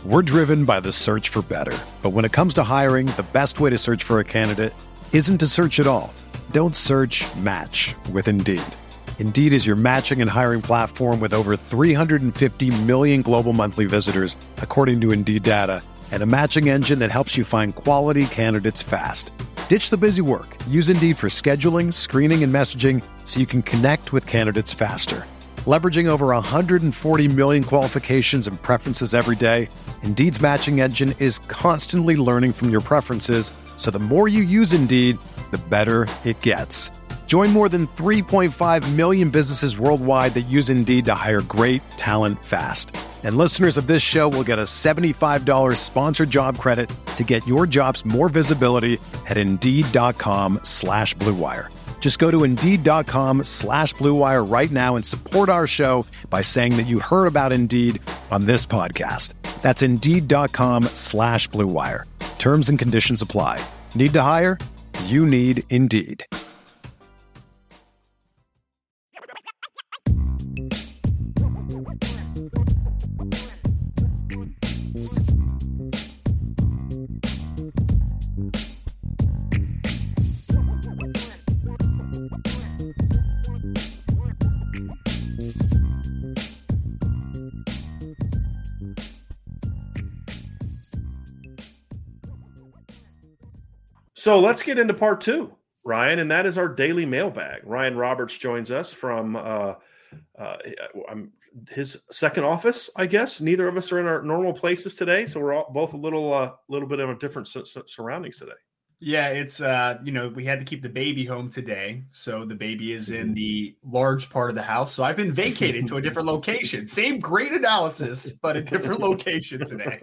We're driven by the search for better. But when it comes to hiring, the best way to search for a candidate isn't to search at all. Don't search, match with Indeed. Indeed is your matching and hiring platform with over 350 million global monthly visitors, according to Indeed data, and a matching engine that helps you find quality candidates fast. Ditch the busy work. Use Indeed for scheduling, screening, and messaging so you can connect with candidates faster. Leveraging over 140 million qualifications and preferences every day, Indeed's matching engine is constantly learning from your preferences, so the more you use Indeed, the better it gets. Join more than 3.5 million businesses worldwide that use Indeed to hire great talent fast. And listeners of this show will get a $75 sponsored job credit to get your jobs more visibility at Indeed.com/Blue Wire. Just go to Indeed.com/Blue Wire right now and support our show by saying that you heard about Indeed on this podcast. That's Indeed.com/Blue Wire. Terms and conditions apply. Need to hire? You need Indeed. So let's get into part two, Ryan, and that is our daily mailbag. Ryan Roberts joins us from his second office, I guess. Neither of us are in our normal places today, so we're all both a little bit of a different surroundings today. Yeah, it's we had to keep the baby home today, so the baby is in the large part of the house. So I've been vacated to a different location. Same great analysis, but a different location today.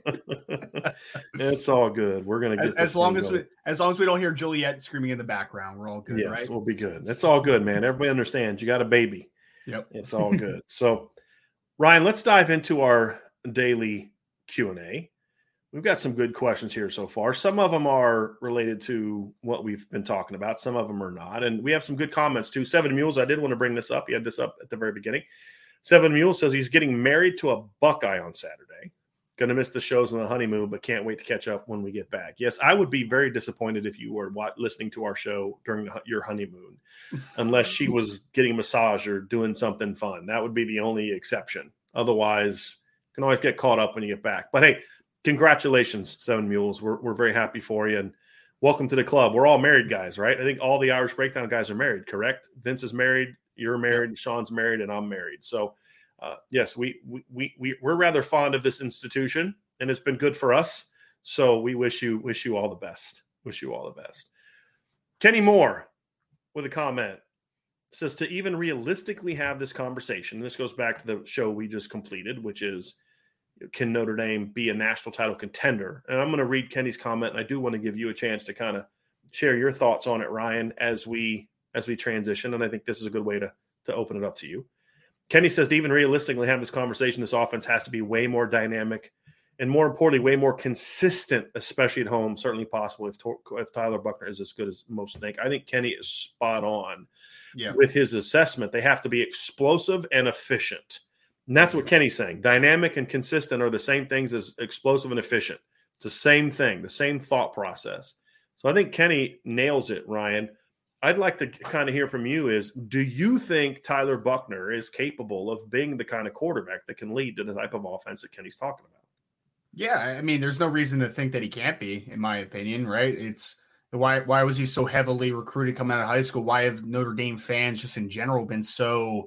It's all good. We're gonna get as long as we don't hear Juliet screaming in the background, we're all good. Yes, right? We'll be good. It's all good, man. Everybody understands. You got a baby. Yep, it's all good. So, Ryan, let's dive into our daily Q&A. We've got some good questions here so far. Some of them are related to what we've been talking about. Some of them are not. And we have some good comments too. Seven Mules, I did want to bring this up. He had this up at the very beginning. Seven Mules says he's getting married to a Buckeye on Saturday. Going to miss the shows on the honeymoon, but can't wait to catch up when we get back. Yes, I would be very disappointed if you were listening to our show during your honeymoon, unless she was getting a massage or doing something fun. That would be the only exception. Otherwise, you can always get caught up when you get back. But hey, congratulations, Seven Mules. We're very happy for you, and welcome to the club. We're all married guys, right? I think all the Irish Breakdown guys are married, correct? Vince is married, you're married, Sean's married, and I'm married. So, yes, we're rather fond of this institution, and it's been good for us. So we wish you all the best. Wish you all the best. Kenny Moore with a comment says to even realistically have this conversation. And this goes back to the show we just completed, which is, can Notre Dame be a national title contender? And I'm going to read Kenny's comment, and I do want to give you a chance to kind of share your thoughts on it, Ryan, as we transition. And I think this is a good way to open it up to you. Kenny says to even realistically have this conversation, this offense has to be way more dynamic and, more importantly, way more consistent, especially at home. Certainly possible if Tyler Buchner is as good as most think. I think Kenny is spot on with his assessment. They have to be explosive and efficient. And that's what Kenny's saying. Dynamic and consistent are the same things as explosive and efficient. It's the same thing, the same thought process. So I think Kenny nails it, Ryan. I'd like to kind of hear from you is, do you think Tyler Buchner is capable of being the kind of quarterback that can lead to the type of offense that Kenny's talking about? Yeah, I mean, there's no reason to think that he can't be, in my opinion, right? It's why was he so heavily recruited coming out of high school? Why have Notre Dame fans just in general been so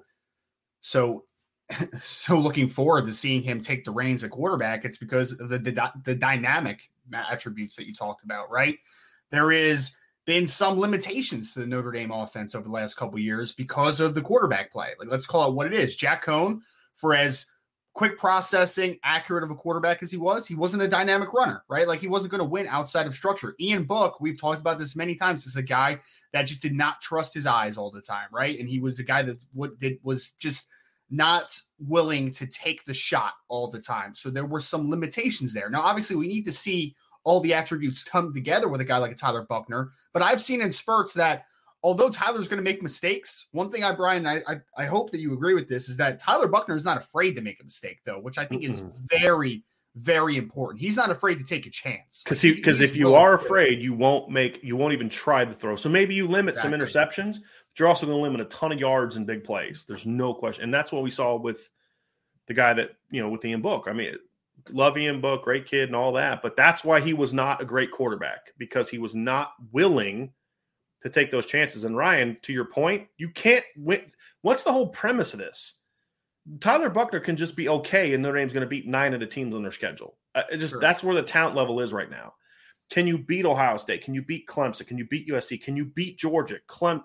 looking forward to seeing him take the reins at quarterback? It's because of the dynamic attributes that you talked about, right? There is been some limitations to the Notre Dame offense over the last couple of years because of the quarterback play. Like, let's call it what it is. Jack Cohn, for as quick processing, accurate of a quarterback as he wasn't a dynamic runner, right? Like, he wasn't going to win outside of structure. Ian Book, we've talked about this many times, is a guy that just did not trust his eyes all the time, right? And he was a guy that was just not willing to take the shot all the time. So there were some limitations there. Now, obviously, we need to see all the attributes come together with a guy like a Tyler Buchner. But I've seen in spurts that although Tyler's going to make mistakes, one thing I hope that you agree with this, is that Tyler Buchner is not afraid to make a mistake, though, which I think is very, very important. He's not afraid to take a chance. Because if you are afraid, you won't even try the throw. So maybe you limit some interceptions, but you're also going to limit a ton of yards and big plays. There's no question. And that's what we saw with the guy that, with Ian Book. I mean, love Ian Book, great kid and all that, but that's why he was not a great quarterback, because he was not willing to take those chances. And Ryan, to your point, you can't win. What's the whole premise of this? Tyler Buchner can just be okay, and Notre Dame's going to beat 9 of the teams on their schedule. Sure. That's where the talent level is right now. Can you beat Ohio State? Can you beat Clemson? Can you beat USC? Can you beat Georgia?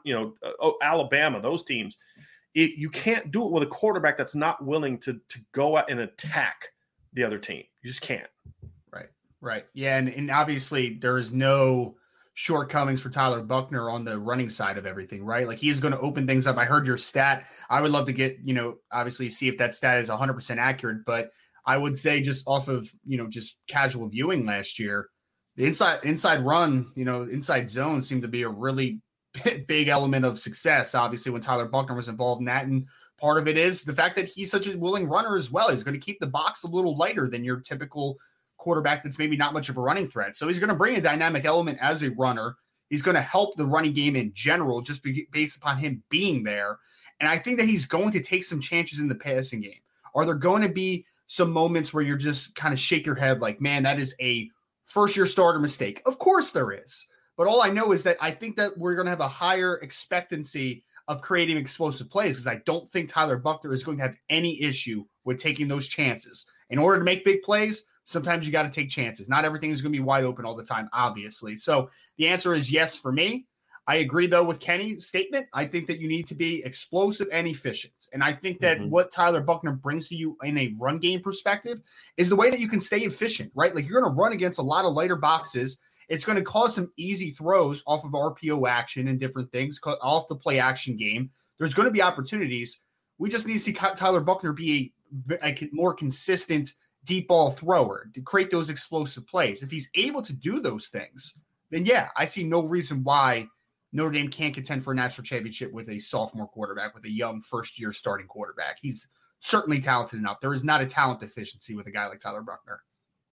Alabama? Those teams. You can't do it with a quarterback that's not willing to go out and attack the other team. You just can't. Right. Yeah, and obviously there is no shortcomings for Tyler Buchner on the running side of everything, right? Like, he's going to open things up. I heard your stat. I would love to get, obviously see if that stat is 100% accurate, but I would say just off of, just casual viewing last year, the inside run, inside zone seemed to be a really big element of success, obviously, when Tyler Buchner was involved in that. And part of it is the fact that he's such a willing runner as well. He's going to keep the box a little lighter than your typical quarterback that's maybe not much of a running threat. So he's going to bring a dynamic element as a runner. He's going to help the running game in general, just based upon him being there. And I think that he's going to take some chances in the passing game. Are there going to be some moments where you're just kind of shake your head like, man, that is a first-year starter mistake? Of course there is. But all I know is that I think that we're going to have a higher expectancy of creating explosive plays, because I don't think Tyler Buchner is going to have any issue with taking those chances. In order to make big plays, sometimes you got to take chances. Not everything is going to be wide open all the time, obviously. So the answer is yes for me. I agree, though, with Kenny's statement. I think that you need to be explosive and efficient. And I think that what Tyler Buchner brings to you in a run game perspective is the way that you can stay efficient, right? Like, you're going to run against a lot of lighter boxes. It's going to cause some easy throws off of RPO action and different things, off the play action game. There's going to be opportunities. We just need to see Tyler Buchner be a more consistent deep ball thrower to create those explosive plays. If he's able to do those things, then yeah, I see no reason why Notre Dame can't contend for a national championship with a sophomore quarterback, with a young first-year starting quarterback. He's certainly talented enough. There is not a talent deficiency with a guy like Tyler Buchner.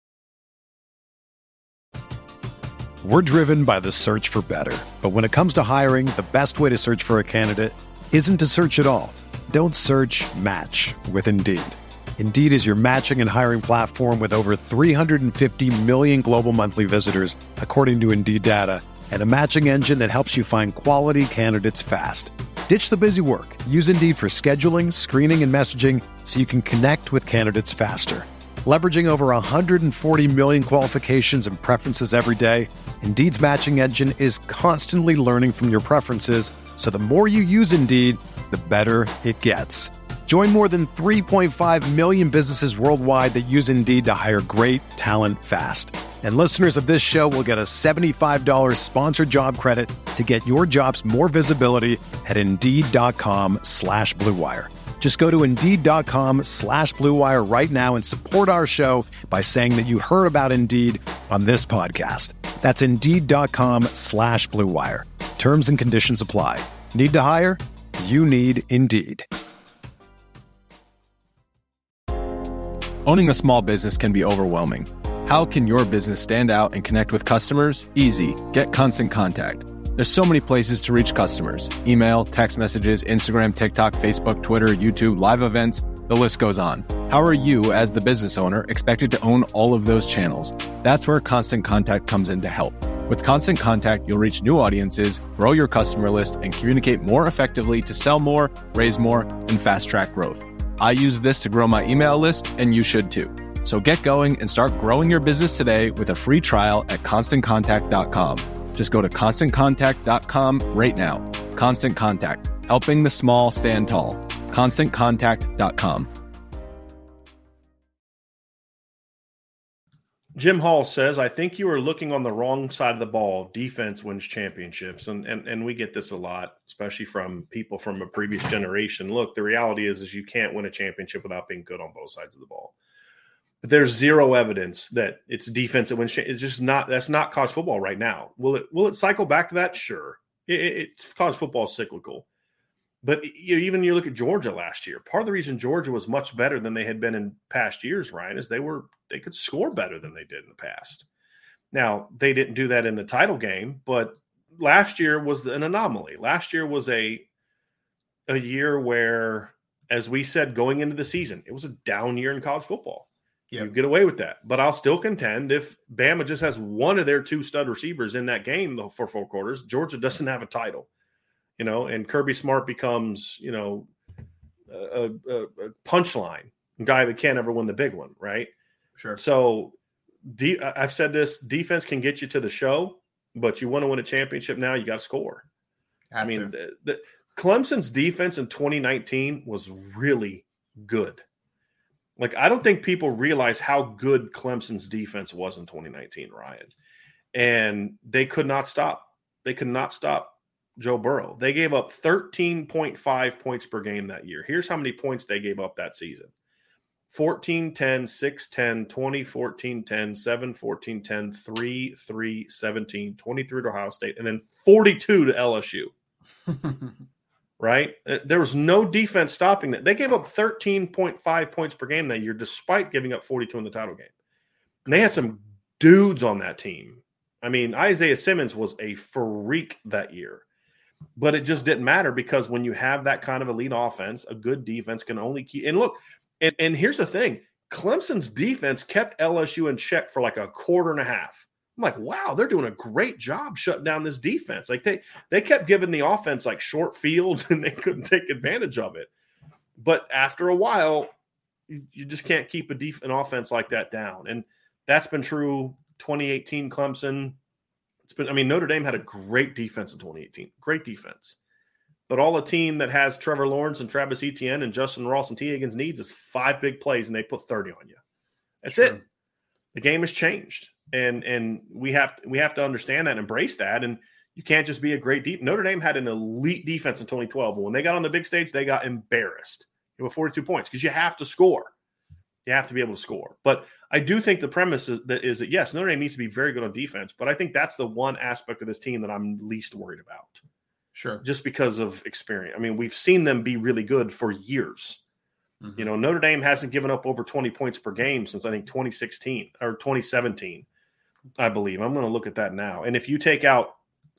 We're driven by the search for better. But when it comes to hiring, the best way to search for a candidate isn't to search at all. Don't search, match with Indeed. Indeed is your matching and hiring platform with over 350 million global monthly visitors, according to Indeed data, and a matching engine that helps you find quality candidates fast. Ditch the busy work. Use Indeed for scheduling, screening, and messaging so you can connect with candidates faster. Leveraging over 140 million qualifications and preferences every day, Indeed's matching engine is constantly learning from your preferences, so the more you use Indeed, the better it gets. Join more than 3.5 million businesses worldwide that use Indeed to hire great talent fast. And listeners of this show will get a $75 sponsored job credit to get your jobs more visibility at Indeed.com/Blue Wire. Just go to Indeed.com/Blue Wire right now and support our show by saying that you heard about Indeed on this podcast. That's Indeed.com/Blue Wire. Terms and conditions apply. Need to hire? You need Indeed. Owning a small business can be overwhelming. How can your business stand out and connect with customers? Easy. Get Constant Contact. There's so many places to reach customers. Email, text messages, Instagram, TikTok, Facebook, Twitter, YouTube, live events, the list goes on. How are you, as the business owner, expected to own all of those channels? That's where Constant Contact comes in to help. With Constant Contact, you'll reach new audiences, grow your customer list, and communicate more effectively to sell more, raise more, and fast-track growth. I use this to grow my email list, and you should too. So get going and start growing your business today with a free trial at ConstantContact.com. Just go to ConstantContact.com right now. Constant Contact, helping the small stand tall. ConstantContact.com. Jim Hall says, I think you are looking on the wrong side of the ball. Defense wins championships. And we get this a lot, especially from people from a previous generation. Look, the reality is you can't win a championship without being good on both sides of the ball. But there's zero evidence that it's defense that wins. It's just not. That's not college football right now. Will it cycle back to that? Sure. It's college football is cyclical. But even you look at Georgia last year. Part of the reason Georgia was much better than they had been in past years, Ryan, is they could score better than they did in the past. Now, they didn't do that in the title game, but last year was an anomaly. Last year was a year where, as we said going into the season, it was a down year in college football. Yep. You get away with that. But I'll still contend if Bama just has one of their two stud receivers in that game for 4 quarters, Georgia doesn't have a title. And Kirby Smart becomes, a punchline guy that can't ever win the big one, right? Sure. So I've said this, defense can get you to the show, but you want to win a championship now, you got to score. The Clemson's defense in 2019 was really good. Like, I don't think people realize how good Clemson's defense was in 2019, Ryan. And they could not stop. They could not stop Joe Burrow. They gave up 13.5 points per game that year. Here's how many points they gave up that season. 14, 10, 6, 10, 20, 14, 10, 7, 14, 10, 3, 3, 17, 23 to Ohio State, and then 42 to LSU. Right? There was no defense stopping that. They gave up 13.5 points per game that year, despite giving up 42 in the title game. And they had some dudes on that team. I mean, Isaiah Simmons was a freak that year. But it just didn't matter because when you have that kind of elite offense, a good defense can only keep – and look, and here's the thing. Clemson's defense kept LSU in check for like a quarter and a half. I'm like, wow, they're doing a great job shutting down this defense. Like they kept giving the offense like short fields and they couldn't take advantage of it. But after a while, you just can't keep an offense like that down. And that's been true 2018 Clemson. Notre Dame had a great defense in 2018. Great defense. But all a team that has Trevor Lawrence and Travis Etienne and Justin Ross and T. Higgins needs is 5 big plays, and they put 30 on you. That's it. The game has changed. And we have to understand that and embrace that. And you can't just be a great deep. Notre Dame had an elite defense in 2012. But when they got on the big stage, they got embarrassed. They were 42 points because you have to score. You have to be able to score. But I do think the premise is that, yes, Notre Dame needs to be very good on defense. But I think that's the one aspect of this team that I'm least worried about. Sure. Just because of experience. I mean, we've seen them be really good for years. Mm-hmm. Notre Dame hasn't given up over 20 points per game since, I think, 2016 or 2017, I believe. I'm going to look at that now. And if you take out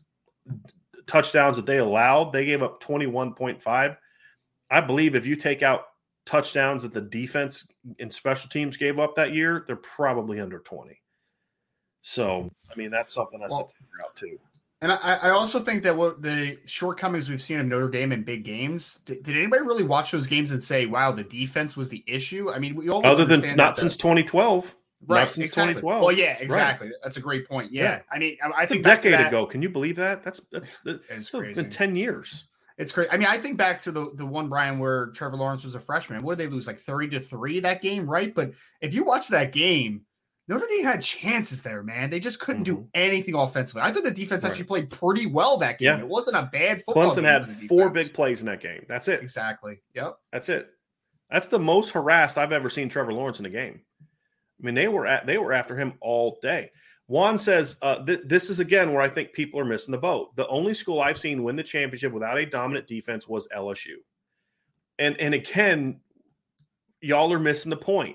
touchdowns that they allowed, they gave up 21.5. I believe if you take out touchdowns that the defense and special teams gave up that year, they're probably under 20. So, I mean, that's something I have to figure out too. And I also think that what the shortcomings we've seen of Notre Dame in big games, did anybody really watch those games and say, wow, the defense was the issue? I mean, we always other than not since 2012. Right, not since exactly. 2012. Well, yeah, exactly. Right. That's a great point. Yeah. I mean, I think a decade ago. Can you believe that? That's crazy. Been 10 years. It's crazy. I mean, I think back to the one, Brian, where Trevor Lawrence was a freshman. What did they lose, like 30-3 that game, right? But if you watch that game, Notre Dame had chances there, man. They just couldn't do anything offensively. I thought the defense actually played pretty well that game. Yeah. It wasn't a bad football game. Clemson had 4 big plays in that game. That's it. Exactly. Yep. That's it. That's the most harassed I've ever seen Trevor Lawrence in a game. I mean, they were after him all day. Juan says, this is, again, where I think people are missing the boat. The only school I've seen win the championship without a dominant defense was LSU. And again, y'all are missing the point.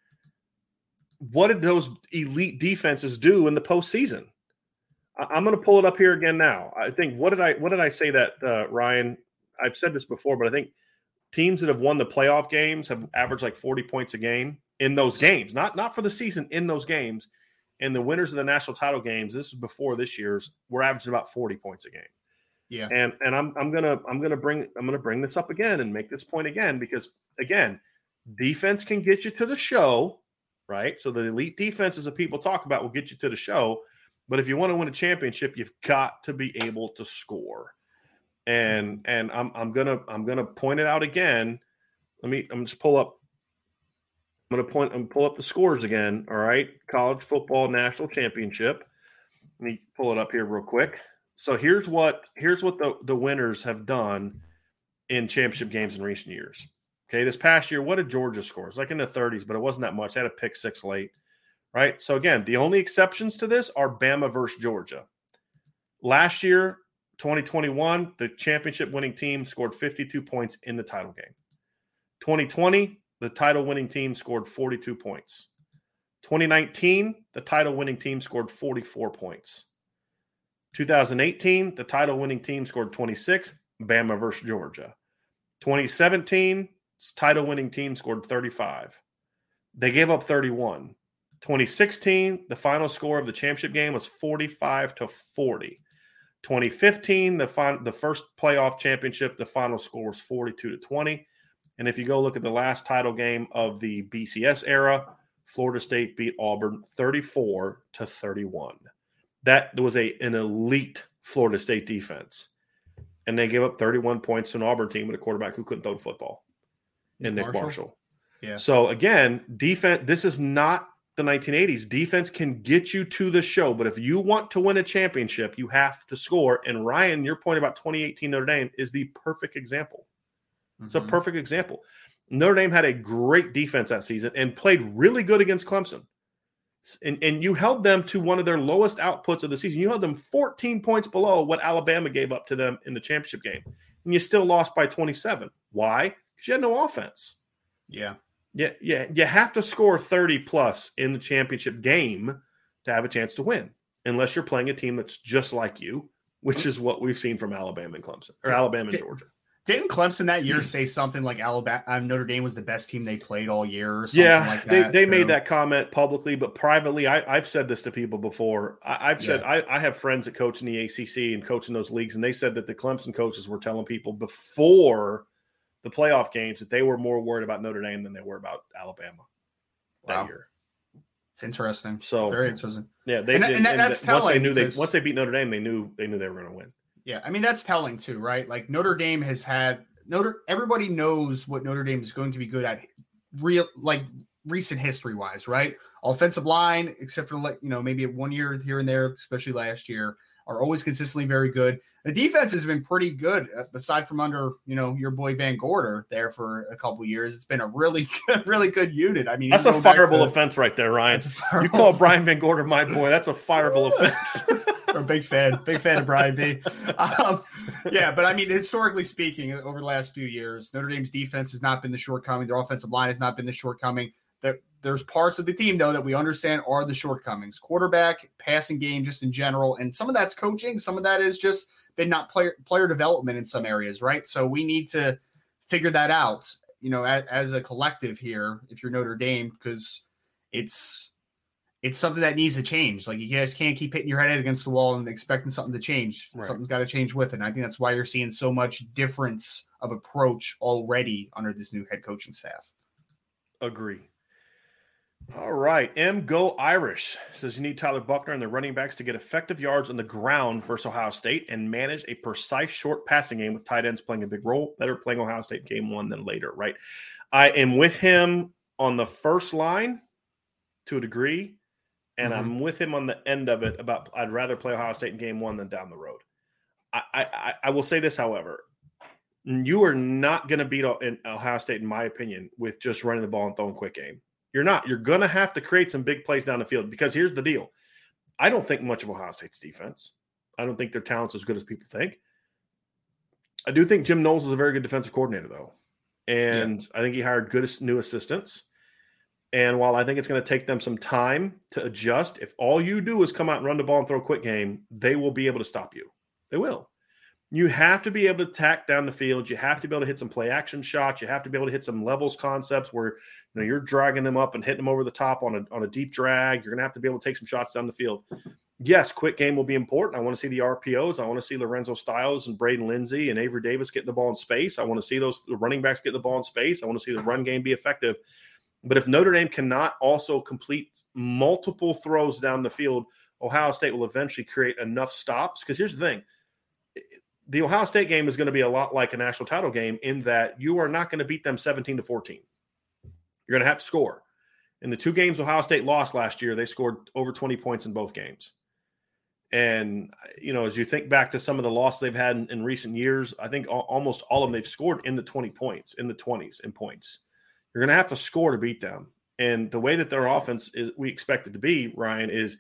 What did those elite defenses do in the postseason? I'm going to pull it up here again now. I think, what did I say that, Ryan? I've said this before, but I think teams that have won the playoff games have averaged like 40 points a game in those games, not for the season, in those games. And the winners of the national title games, this is before this year's, were averaging about 40 points a game. Yeah. And I'm gonna bring this up again and make this point again, because again, defense can get you to the show, right? So the elite defenses that people talk about will get you to the show. But if you want to win a championship, you've got to be able to score. And I'm gonna point it out again. I'm just pull up. I'm going to pull up the scores again. All right. College football national championship. Let me pull it up here real quick. So here's what the winners have done in championship games in recent years. Okay. This past year, what did Georgia score? It's like in the 30s, but it wasn't that much. They had a pick 6 late. Right. So again, the only exceptions to this are Bama versus Georgia. Last year, 2021, the championship winning team scored 52 points in the title game. 2020, the title winning team scored 42 points. 2019, the title winning team scored 44 points. 2018, the title winning team scored 26, Bama versus Georgia. 2017, title winning team scored 35. They gave up 31. 2016, the final score of the championship game was 45-40. 2015, the first playoff championship, the final score was 42-20. And if you go look at the last title game of the BCS era, Florida State beat Auburn 34-31. That was an elite Florida State defense. And they gave up 31 points to an Auburn team with a quarterback who couldn't throw the football. And Nick Marshall. Yeah. So again, defense, this is not the 1980s. Defense can get you to the show, but if you want to win a championship, you have to score. And Ryan, your point about 2018 Notre Dame is the perfect example. It's a perfect example. Notre Dame had a great defense that season and played really good against Clemson. And you held them to one of their lowest outputs of the season. You held them 14 points below what Alabama gave up to them in the championship game. And you still lost by 27. Why? Because you had no offense. Yeah. Yeah. You have to score 30-plus in the championship game to have a chance to win, unless you're playing a team that's just like you, which is what we've seen from Alabama and Clemson, or Alabama and Georgia. Didn't Clemson that year say something like Notre Dame was the best team they played all year or something like that? They made that comment publicly, but privately, I've said this to people before. I have friends that coach in the ACC and coach in those leagues, and they said that the Clemson coaches were telling people before the playoff games that they were more worried about Notre Dame than they were about Alabama that year. It's interesting. So very interesting. Yeah, that's telling. Once they beat Notre Dame, they knew they were going to win. Yeah, I mean, that's telling too, right? Like Notre Dame has had everybody knows what Notre Dame is going to be good at recent history wise, right? Offensive line, except for maybe 1 year here and there, especially last year, are always consistently very good. The defense has been pretty good, aside from under, your boy Van Gorder there for a couple of years. It's been a really good unit. I mean, that's a fireable offense right there, Ryan. You call Brian Van Gorder my boy, that's a fireable offense. We're a big fan of Brian B. Yeah, but I mean, historically speaking, over the last few years, Notre Dame's defense has not been the shortcoming. Their offensive line has not been the shortcoming. There's parts of the team, though, that we understand are the shortcomings. Quarterback, passing game, just in general. And some of that's coaching. Some of that is just been not player development in some areas, right? So we need to figure that out, as a collective here, if you're Notre Dame, because it's something that needs to change. Like, you guys can't keep hitting your head against the wall and expecting something to change. Right. Something's got to change with it. And I think that's why you're seeing so much difference of approach already under this new head coaching staff. Agree. All right. Go Irish says you need Tyler Buchner and the running backs to get effective yards on the ground versus Ohio State and manage a precise short passing game with tight ends playing a big role. Better playing Ohio State game one than later, right? I am with him on the first line to a degree, and I'm with him on the end of it about I'd rather play Ohio State in game one than down the road. I will say this, however. You are not going to beat Ohio State, in my opinion, with just running the ball and throwing quick game. You're not. You're going to have to create some big plays down the field because here's the deal. I don't think much of Ohio State's defense. I don't think their talent's as good as people think. I do think Jim Knowles is a very good defensive coordinator, though. And I think he hired good new assistants. And while I think it's going to take them some time to adjust, if all you do is come out and run the ball and throw a quick game, they will be able to stop you. They will. You have to be able to tack down the field. You have to be able to hit some play action shots. You have to be able to hit some levels concepts where you're dragging them up and hitting them over the top on a deep drag. You're going to have to be able to take some shots down the field. Yes, quick game will be important. I want to see the RPOs. I want to see Lorenzo Styles and Braden Lindsey and Avery Davis getting the ball in space. I want to see the running backs get the ball in space. I want to see the run game be effective. But if Notre Dame cannot also complete multiple throws down the field, Ohio State will eventually create enough stops. Because here's the thing. The Ohio State game is going to be a lot like a national title game in that you are not going to beat them 17-14. You're going to have to score. In the two games Ohio State lost last year, they scored over 20 points in both games. And, as you think back to some of the losses they've had in recent years, I think almost all of them, they've scored in the 20 points, in the 20s in points. You're going to have to score to beat them. And the way that their offense is, we expect it to be, Ryan, is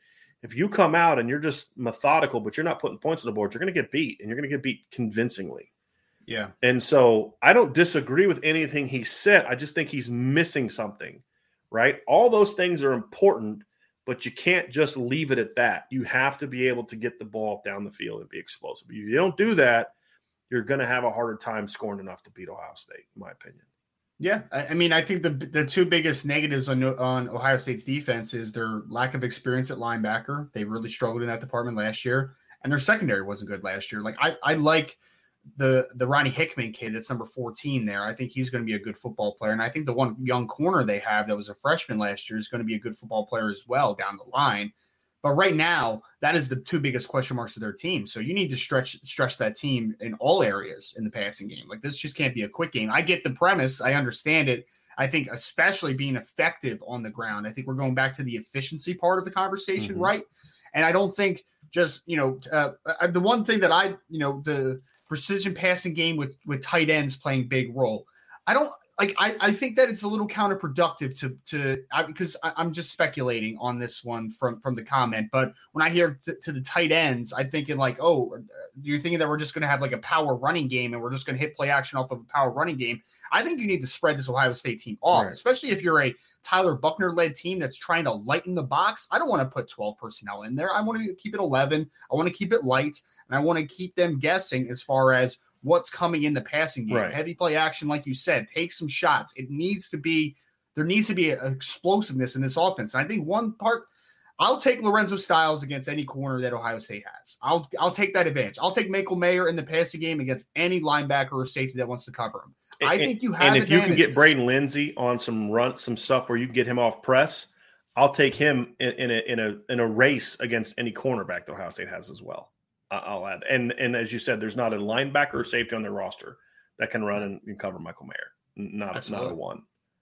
If you come out and you're just methodical, but you're not putting points on the board, you're going to get beat, and you're going to get beat convincingly. Yeah. And so I don't disagree with anything he said. I just think he's missing something, right? All those things are important, but you can't just leave it at that. You have to be able to get the ball down the field and be explosive. If you don't do that, you're going to have a harder time scoring enough to beat Ohio State, in my opinion. Yeah, I mean, I think the two biggest negatives on Ohio State's defense is their lack of experience at linebacker. They really struggled in that department last year, and their secondary wasn't good last year. Like I like the Ronnie Hickman kid that's number 14 there. I think he's going to be a good football player, and I think the one young corner they have that was a freshman last year is going to be a good football player as well down the line. But right now, that is the two biggest question marks of their team. So you need to stretch that team in all areas in the passing game. Like this just can't be a quick game. I get the premise. I understand it. I think especially being effective on the ground. I think we're going back to the efficiency part of the conversation, right? And I don't think just, the one thing that the precision passing game with tight ends playing big role. I think that it's a little counterproductive because I'm just speculating on this one from the comment. But when I hear to the tight ends, I'm thinking like, oh, you're thinking that we're just going to have like a power running game and we're just going to hit play action off of a power running game. I think you need to spread this Ohio State team off, especially if you're a Tyler Buchner led team that's trying to lighten the box. I don't want to put 12 personnel in there. I want to keep it 11. I want to keep it light, and I want to keep them guessing as far as what's coming in the passing game. Heavy play action, like you said, take some shots. There needs to be an explosiveness in this offense. And I think one part, I'll take Lorenzo Styles against any corner that Ohio State has. I'll take that advantage. I'll take Michael Mayer in the passing game against any linebacker or safety that wants to cover him. I think you have. And if you can get Braden Lindsey on some stuff where you can get him off press, I'll take him in a race against any cornerback that Ohio State has as well. I'll add, and as you said, there's not a linebacker or safety on their roster that can run and cover Michael Mayer. Not a one.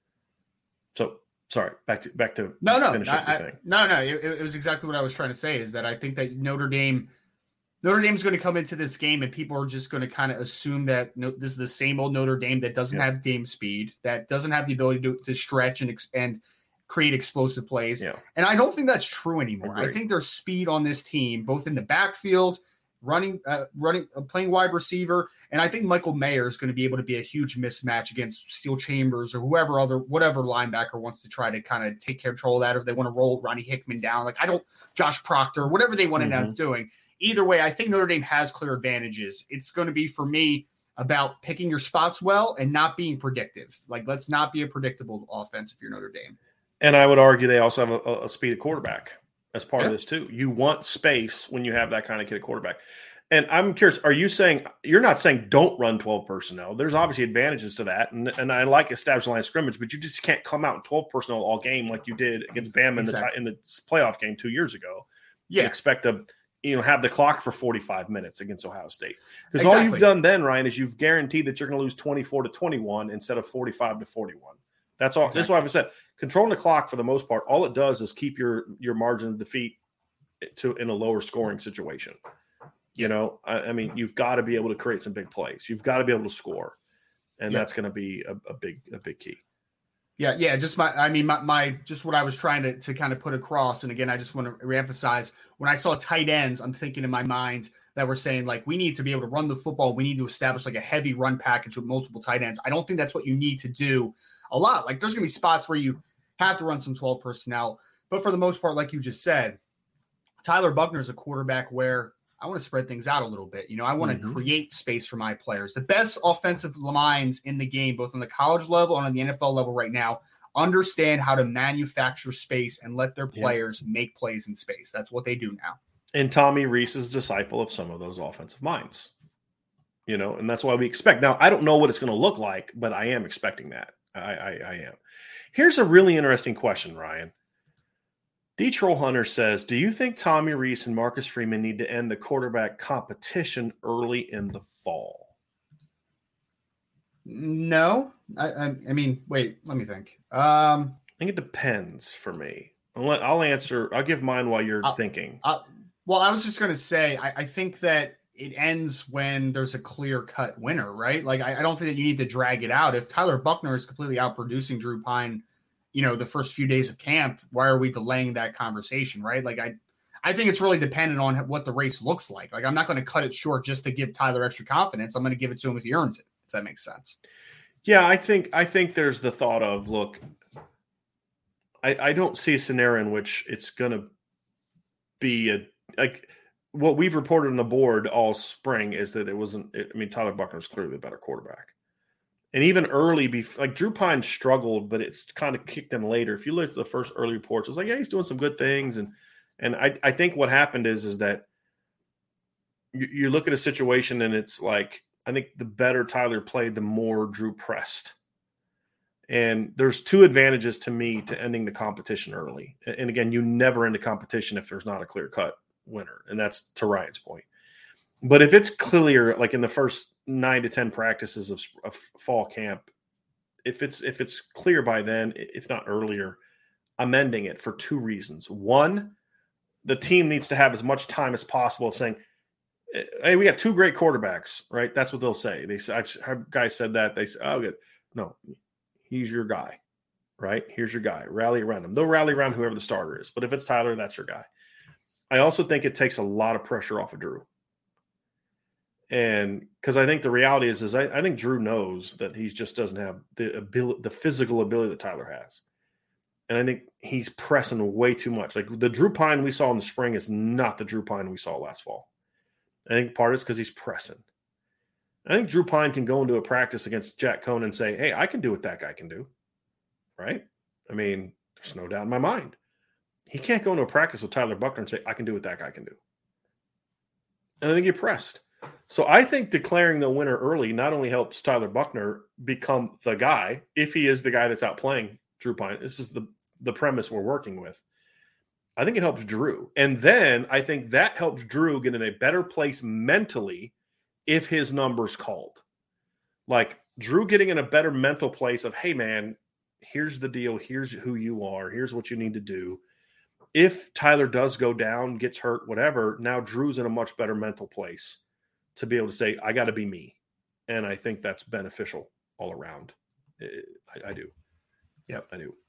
So sorry, back to finish up the thing. It was exactly what I was trying to say. Is that I think that Notre Dame's going to come into this game and people are just going to kind of assume that this is the same old Notre Dame that doesn't have game speed, that doesn't have the ability to stretch and create explosive plays. Yeah. And I don't think that's true anymore. Agreed. I think there's speed on this team, both in the backfield, running, playing wide receiver. And I think Michael Mayer is going to be able to be a huge mismatch against Steel Chambers or whatever linebacker wants to try to kind of take control of that, or if they want to roll Ronnie Hickman down. Josh Proctor, whatever they want to end up doing. Either way, I think Notre Dame has clear advantages. It's going to be, for me, about picking your spots well and not being predictive. Let's not be a predictable offense if you're Notre Dame. And I would argue they also have a speed quarterback as part of this too. You want space when you have that kind of kid at quarterback. And I'm curious, you're not saying don't run 12 personnel. There's obviously advantages to that. And I like establishing line of scrimmage, but you just can't come out in 12 personnel all game like you did against Bama in the playoff game 2 years ago. Yeah. You expect to have the clock for 45 minutes against Ohio State. Because all you've done then, Ryan, is you've guaranteed that you're going to lose 24-21 instead of 45-41. That's all. Exactly. This is why I've said controlling the clock for the most part. All it does is keep your margin of defeat in a lower scoring situation. I mean, you've got to be able to create some big plays. You've got to be able to score, and that's going to be a big key. Yeah. Just just what I was trying to kind of put across. And again, I just want to reemphasize, when I saw tight ends, I'm thinking in my mind that we're saying we need to be able to run the football. We need to establish a heavy run package with multiple tight ends. I don't think that's what you need to do a lot. There's going to be spots where you have to run some 12 personnel, but for the most part, like you just said, Tyler Buchner is a quarterback where I want to spread things out a little bit. I want to create space for my players. The best offensive minds in the game, both on the college level and on the NFL level right now, understand how to manufacture space and let their players make plays in space. That's what they do now. And Tommy Rees is a disciple of some of those offensive minds, and that's why we expect. Now, I don't know what it's going to look like, but I am expecting that. I am. Here's a really interesting question, Ryan. D. Troll Hunter says, do you think Tommy Rees and Marcus Freeman need to end the quarterback competition early in the fall? No. I mean, wait, let me think. I think it depends for me. I'll answer. I'll give mine while you're thinking. Well, I was just going to say, I think that it ends when there's a clear-cut winner, right? I don't think that you need to drag it out. If Tyler Buchner is completely outproducing Drew Pine, the first few days of camp, why are we delaying that conversation, right? I think it's really dependent on what the race looks like. Like, I'm not going to cut it short just to give Tyler extra confidence. I'm going to give it to him if he earns it, if that makes sense. Yeah, I think there's the thought of, look, I don't see a scenario in which it's going to be like what we've reported on the board all spring is that it wasn't. I mean, Tyler Buchner is clearly the better quarterback. And even early, like Drew Pine struggled, but it's kind of kicked him later. If you look at the first early reports, it was like, yeah, he's doing some good things. And I think what happened is that you look at a situation and it's like, I think the better Tyler played, the more Drew pressed. And there's two advantages to me to ending the competition early. And again, you never end a competition if there's not a clear-cut winner. And that's to Ryan's point. But if it's clear, like in the first 9 to 10 practices of fall camp, if it's clear by then, if not earlier, I'm ending it for two reasons. One, the team needs to have as much time as possible of saying, hey, we got two great quarterbacks, right? That's what they'll say. I've heard guys said that. They say, oh, good. No, he's your guy, right? Here's your guy. Rally around him. They'll rally around whoever the starter is. But if it's Tyler, that's your guy. I also think it takes a lot of pressure off of Drew. And because I think the reality is I think Drew knows that he just doesn't have the physical ability that Tyler has. And I think he's pressing way too much. Like the Drew Pine we saw in the spring is not the Drew Pine we saw last fall. I think part is because he's pressing. I think Drew Pine can go into a practice against Jack Cohn and say, hey, I can do what that guy can do. Right? I mean, there's no doubt in my mind. He can't go into a practice with Tyler Buchner and say, I can do what that guy can do. And I think you're pressed. So I think declaring the winner early not only helps Tyler Buchner become the guy, if he is the guy that's outplaying Drew Pine. This is the premise we're working with. I think it helps Drew. And then I think that helps Drew get in a better place mentally if his number's called. Like Drew getting in a better mental place of, hey, man, here's the deal. Here's who you are. Here's what you need to do. If Tyler does go down, gets hurt, whatever, now Drew's in a much better mental place to be able to say, I got to be me. And I think that's beneficial all around. I do. Yep, I do.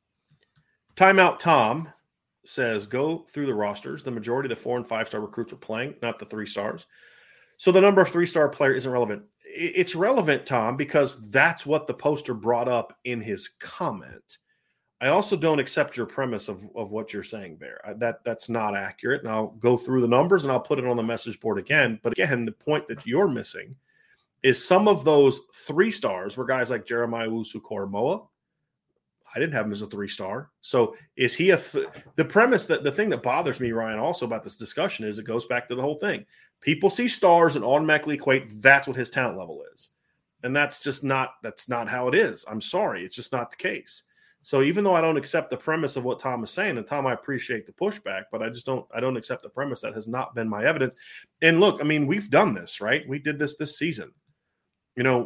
Timeout Tom says, go through the rosters. The majority of the 4- and 5-star recruits are playing, not the 3 stars. So the number of 3-star player isn't relevant. It's relevant, Tom, because that's what the poster brought up in his comment. I also don't accept your premise of what you're saying there. That's not accurate. And I'll go through the numbers and I'll put it on the message board again. But again, the point that you're missing is some of those 3 stars were guys like Jeremiah Owusu-Koramoah. I didn't have him as a 3-star. So is he the premise that the thing that bothers me, Ryan, also about this discussion is it goes back to the whole thing. People see stars and automatically equate that's what his talent level is. And that's not how it is. I'm sorry. It's just not the case. So even though I don't accept the premise of what Tom is saying, and Tom, I appreciate the pushback, but I don't accept the premise that has not been my evidence. And look, I mean, we've done this, right? We did this season. You know,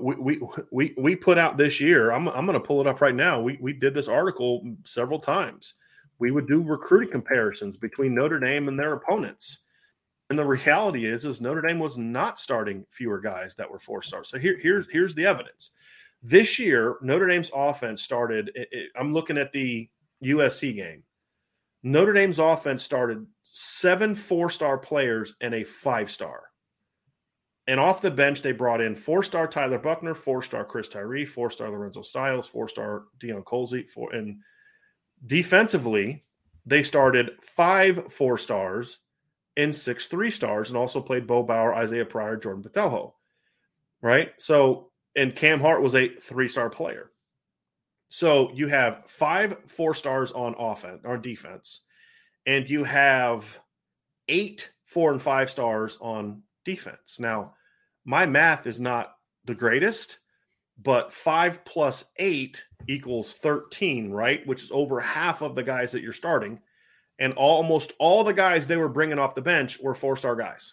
we put out this year. I'm going to pull it up right now. We did this article several times. We would do recruiting comparisons between Notre Dame and their opponents. And the reality is Notre Dame was not starting fewer guys that were 4 stars. So here's the evidence. This year, Notre Dame's offense started I'm looking at the USC game. Notre Dame's offense started 7 4-star players and a 5-star. And off the bench, they brought in 4-star Tyler Buchner, 4-star Chris Tyree, 4-star Lorenzo Styles, 4-star Deion Colsey. And defensively, they started 5 4-stars and 6 3-stars and also played Bo Bauer, Isaiah Pryor, Jordan Botelho. Right? So, and Cam Hart was a 3-star player. So you have 5 4-stars on offense, on defense, and you have 8 4- and 5-stars on defense. Now, my math is not the greatest, but 5 plus 8 equals 13, right? Which is over half of the guys that you're starting. And almost all the guys they were bringing off the bench were 4-star guys.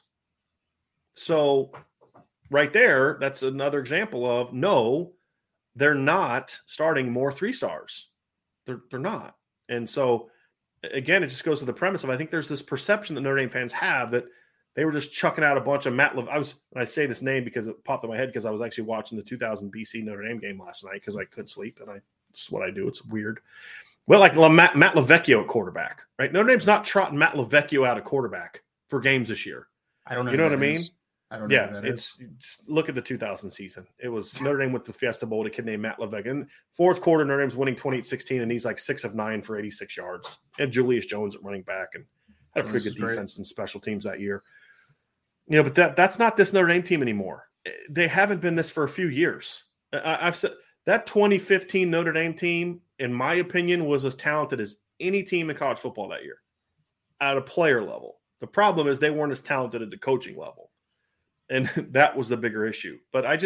So right there, that's another example of no, they're not starting more 3-stars. They're not. And so, again, it just goes to the premise of I think there's this perception that Notre Dame fans have that they were just chucking out a bunch of Matt LaVelle. I say this name because it popped in my head because I was actually watching the 2000 BC Notre Dame game last night because I couldn't sleep, and this is what I do. It's weird. Well, like Matt LaVecchio at quarterback, right? Notre Dame's not trotting Matt LaVecchio out of quarterback for games this year. I don't know. You know what I mean? I don't know. Yeah, what that is. just look at the 2000 season. It was Notre Dame with the Fiesta Bowl, a kid named Matt LaVecchio. And fourth quarter, Notre Dame's winning 28-16, and he's like 6 of 9 for 86 yards. And Julius Jones at running back, and had a pretty good defense and special teams that year. You know, but that's not this Notre Dame team anymore. They haven't been this for a few years. I've said that 2015 Notre Dame team, in my opinion, was as talented as any team in college football that year at a player level. The problem is they weren't as talented at the coaching level. And that was the bigger issue. But I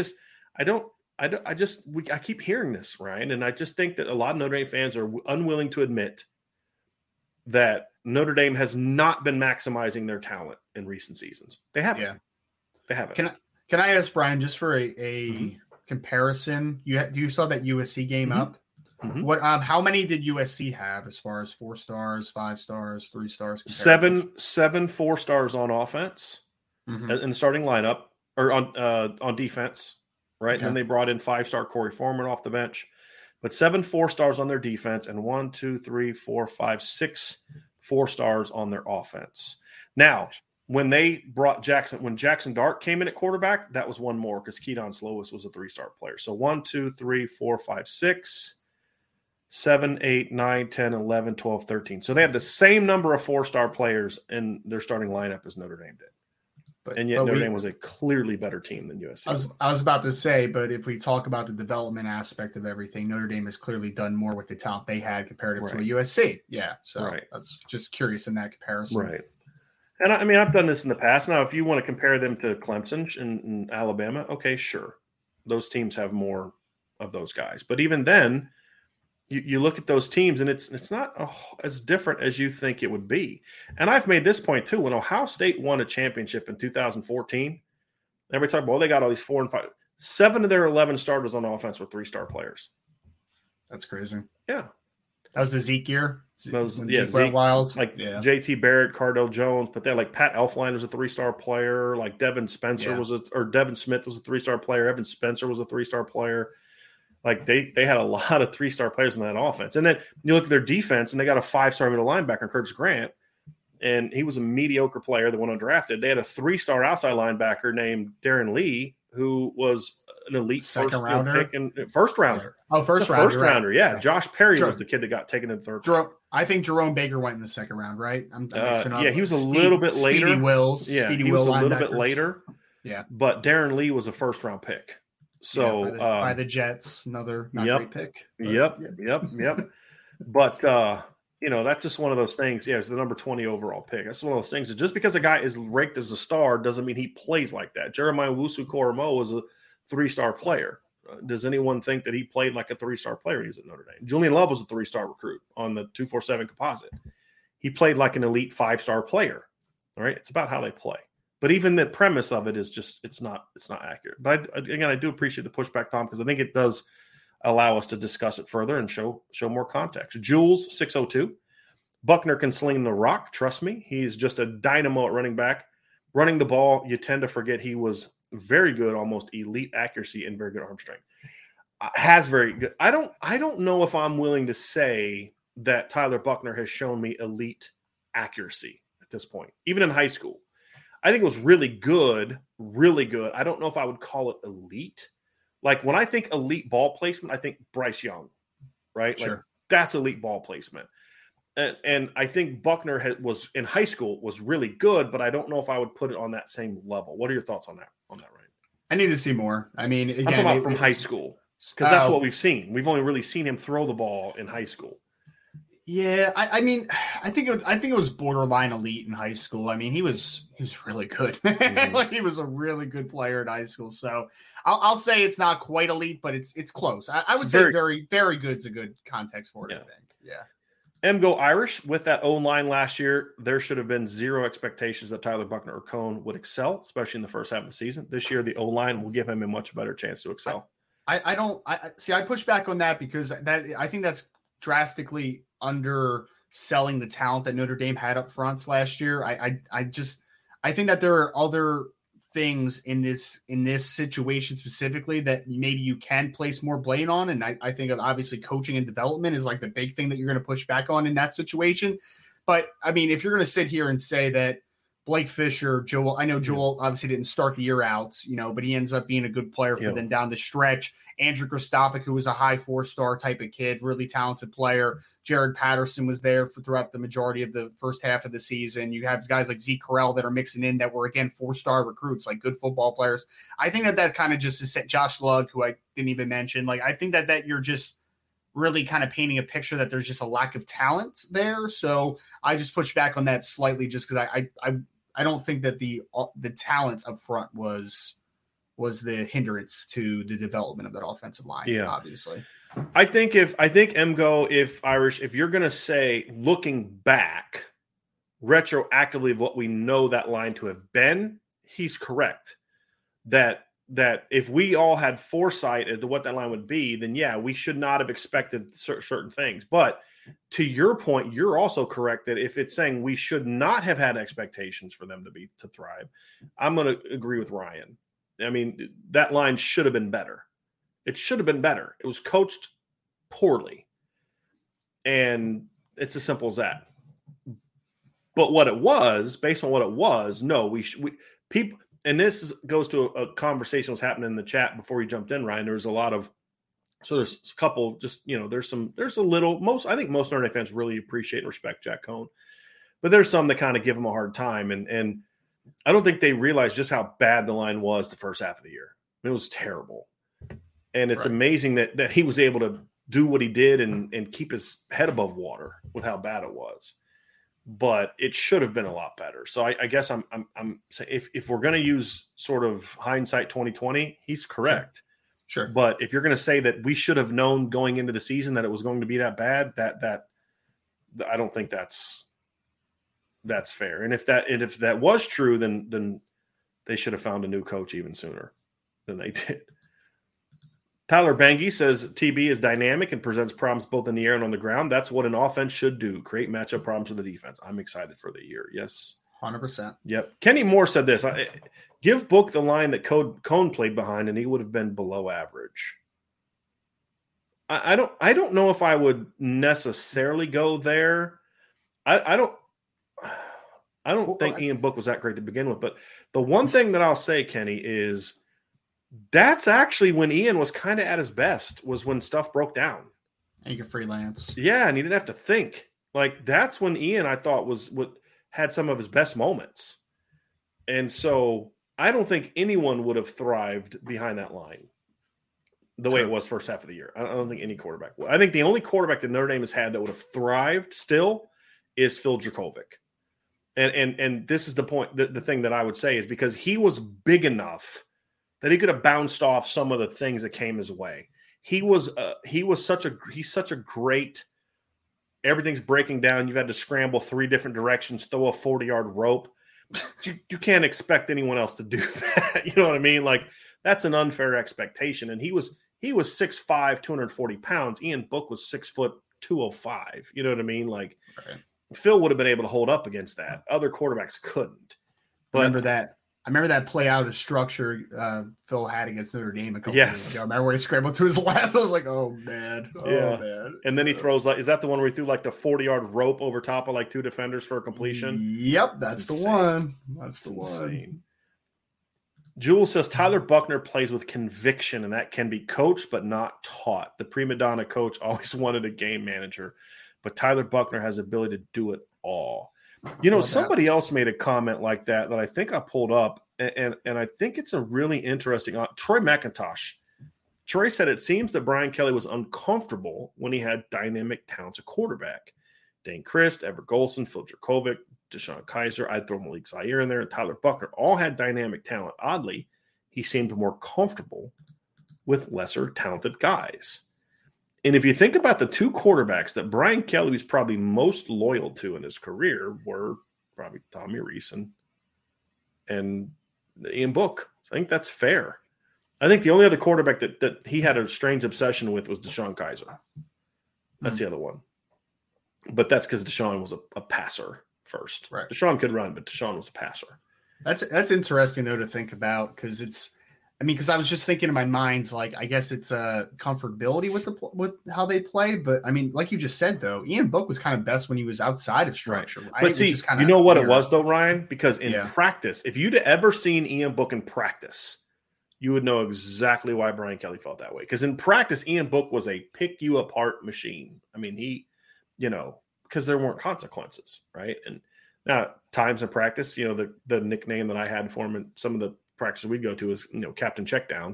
keep hearing this, Ryan, and I just think that a lot of Notre Dame fans are unwilling to admit that Notre Dame has not been maximizing their talent in recent seasons. They haven't. Yeah. They haven't. Can I ask Brian, just for a comparison? You saw that USC game up. Mm-hmm. What? How many did USC have as far as 4 stars, 5 stars, 3 stars? Seven 4 stars on offense in the starting lineup, or on defense, right? Okay. And then they brought in 5-star Corey Foreman off the bench, but 7 4 stars on their defense, and 1, 2, 3, 4, 5, 6 4 stars on their offense. Now, when they brought when Jackson Dart came in at quarterback, that was one more because Keaton Slovis was a 3-star player. So 1, 2, 3, 4, 5, 6, 7, 8, 9, 10, 11, 12, 13. So they had the same number of 4-star players in their starting lineup as Notre Dame did. And yet Notre Dame was a clearly better team than USC. I was about to say, but if we talk about the development aspect of everything, Notre Dame has clearly done more with the talent they had comparative to a USC. Yeah, so that's just curious in that comparison. Right. And I mean, I've done this in the past. Now, if you want to compare them to Clemson and Alabama, okay, sure. Those teams have more of those guys. But even then, you look at those teams, and it's not as different as you think it would be. And I've made this point, too. When Ohio State won a championship in 2014, everybody talked about, well, they got all these 4 and 5. 7 of their 11 starters on offense were 3-star players. That's crazy. Yeah. That was the Zeke year? Zeke Wild. J.T. Barrett, Cardell Jones, but then like Pat Elflein was a 3-star player. Like Devin Smith was a 3-star player. Evan Spencer was a 3-star player. Like they had a lot of 3-star players in that offense. And then you look at their defense, and they got a 5-star middle linebacker, Curtis Grant, and he was a mediocre player that went undrafted. They had a 3-star outside linebacker named Darren Lee, who was an elite first rounder. First rounder. Yeah. Right. Josh Perry was the kid that got taken in the third round. I think Jerome Baker went in the second round, right? He was a little bit later. Speedy Wills. Yeah, he was a little bit later. Yeah. But Darren Lee was a first-round pick. So by the Jets, another great pick. Yep. But that's just one of those things. Yeah, it's the number 20 overall pick. That's one of those things. Just because a guy is ranked as a star doesn't mean he plays like that. Jeremiah Owusu-Koramoah was a 3-star player. Does anyone think that he played like a 3-star player when he was at Notre Dame? Julian Love was a 3-star recruit on the 247 composite. He played like an elite 5-star player. All right, it's about how they play. But even the premise of it is just it's not accurate. But I do appreciate the pushback, Tom, because I think it does allow us to discuss it further and show more context. Jules 602, Buckner can sling the rock. Trust me, he's just a dynamo at running back. Running the ball, you tend to forget he was very good, almost elite accuracy and very good arm strength. Has very good. I don't know if I'm willing to say that Tyler Buckner has shown me elite accuracy at this point, even in high school. I think it was really good, really good. I don't know if I would call it elite. Like when I think elite ball placement, I think Bryce Young, right? Sure. Like that's elite ball placement. And I think Buckner was in high school was really good, but I don't know if I would put it on that same level. What are your thoughts on that, Ryan? I need to see more. I mean, again, I'm talking about from high school because that's what we've seen. We've only really seen him throw the ball in high school. Yeah, I mean, I think it was borderline elite in high school. I mean, he was really good. Mm-hmm. Like he was a really good player in high school. So I'll say it's not quite elite, but it's close. I would say very, very good is a good context for it. Yeah. I think. Yeah. Go Irish with that O-line last year. There should have been zero expectations that Tyler Buckner or Cone would excel, especially in the first half of the season. This year, the O-line will give him a much better chance to excel. I push back on that because I think that's drastically underselling the talent that Notre Dame had up front last year. I think that there are other things in this situation specifically that maybe you can place more blame on. And I think obviously coaching and development is like the big thing that you're going to push back on in that situation. But I mean, if you're going to sit here and say that Blake Fisher, I know Joel obviously didn't start the year out, but he ends up being a good player for them down the stretch. Andrew Kristofic, who was a high 4-star type of kid, really talented player. Jared Patterson was there throughout the majority of the first half of the season. You have guys like Zeke Correll that are mixing in that were, again, 4-star recruits, like good football players. I think that kind of just is Josh Lugg, who I didn't even mention. Like, I think that you're just really kind of painting a picture that there's just a lack of talent there. So I just push back on that slightly just because I don't think that the talent up front was the hindrance to the development of that offensive line. Yeah, obviously. I think Mgo, if you're going to say looking back retroactively of what we know that line to have been, he's correct. That if we all had foresight as to what that line would be, then yeah, we should not have expected certain things. But to your point, you're also correct that if it's saying we should not have had expectations for them to thrive, I'm going to agree with Ryan. I mean, that line should have been better. It should have been better. It was coached poorly. And it's as simple as that. But what it was, based on what it was, no, people, and this goes to a conversation that was happening in the chat before you jumped in, Ryan. There was a lot of, so there's a couple, just, there's a little, I think most Notre Dame fans really appreciate and respect Jack Cohn, but there's some that kind of give him a hard time. And I don't think they realized just how bad the line was the first half of the year. It was terrible. And it's amazing that he was able to do what he did and keep his head above water with how bad it was. But it should have been a lot better. So I guess I'm saying if we're going to use sort of hindsight 2020, he's correct. Sure. But if you're going to say that we should have known going into the season that it was going to be that bad, that I don't think that's fair. And if that was true, then they should have found a new coach even sooner than they did. Tyler Bangy says TB is dynamic and presents problems both in the air and on the ground. That's what an offense should do, create matchup problems for the defense. I'm excited for the year. Yes. 100%. Yep. Kenny Moore said this. Give Book the line that Cohn played behind, and he would have been below average. I don't know if I would necessarily go there. I don't think Ian Book was that great to begin with. But the one thing that I'll say, Kenny, is that's actually when Ian was kind of at his best, was when stuff broke down. And he could freelance. Yeah, and he didn't have to think. Like, that's when Ian, I thought, had some of his best moments. And so I don't think anyone would have thrived behind that line the way it was first half of the year. I don't think any quarterback would. I think the only quarterback that Notre Dame has had that would have thrived still is Phil Dracovic. And this is the point, the thing that I would say is because he was big enough that he could have bounced off some of the things that came his way. He's such a great, everything's breaking down. You've had to scramble 3 different directions, throw a 40-yard rope. You can't expect anyone else to do that. You know what I mean? Like, that's an unfair expectation. And he was 6'5", 240 pounds. Ian Book was 6 foot 205. You know what I mean? Like, right. Phil would have been able to hold up against that. Other quarterbacks couldn't. But I remember that play out of structure Phil had against Notre Dame a couple years ago. I remember when he scrambled to his left. I was like, oh, man. Man. And then he throws, is that the one where he threw like the 40-yard rope over top of like 2 defenders for a completion? Yep, that's the one. That's the one. Jules says Tyler Buchner plays with conviction, and that can be coached but not taught. The prima donna coach always wanted a game manager, but Tyler Buchner has the ability to do it all. Somebody else made a comment like that I think I pulled up, and I think it's a really interesting – Troy McIntosh. Troy said it seems that Brian Kelly was uncomfortable when he had dynamic talents at quarterback. Dane Christ, Everett Golson, Phil Dracovic, Deshaun Kaiser, I'd throw Malik Zaire in there, and Tyler Buchner all had dynamic talent. Oddly, he seemed more comfortable with lesser talented guys. And if you think about the 2 quarterbacks that Brian Kelly was probably most loyal to in his career were probably Tommy Rees and Ian Book. So I think that's fair. I think the only other quarterback that he had a strange obsession with was Deshaun Kaiser. That's the other one. But that's because Deshaun was a passer first. Right. Deshaun could run, but Deshaun was a passer. That's interesting though to think about because because I was just thinking in my mind, like I guess it's a comfortability with how they play, but I mean, like you just said though, Ian Book was kind of best when he was outside of structure. Right? But see, you know what it was though, Ryan? Because in practice, if you'd ever seen Ian Book in practice, you would know exactly why Brian Kelly felt that way. Because in practice, Ian Book was a pick you apart machine. I mean, he, because there weren't consequences, right? And now times in practice, the nickname that I had for him in some of the practices we'd go to is, Captain Checkdown,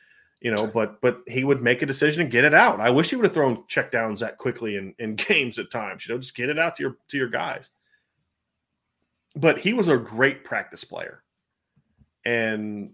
but he would make a decision and get it out. I wish he would have thrown checkdowns that quickly in games at times, just get it out to your guys. But he was a great practice player. And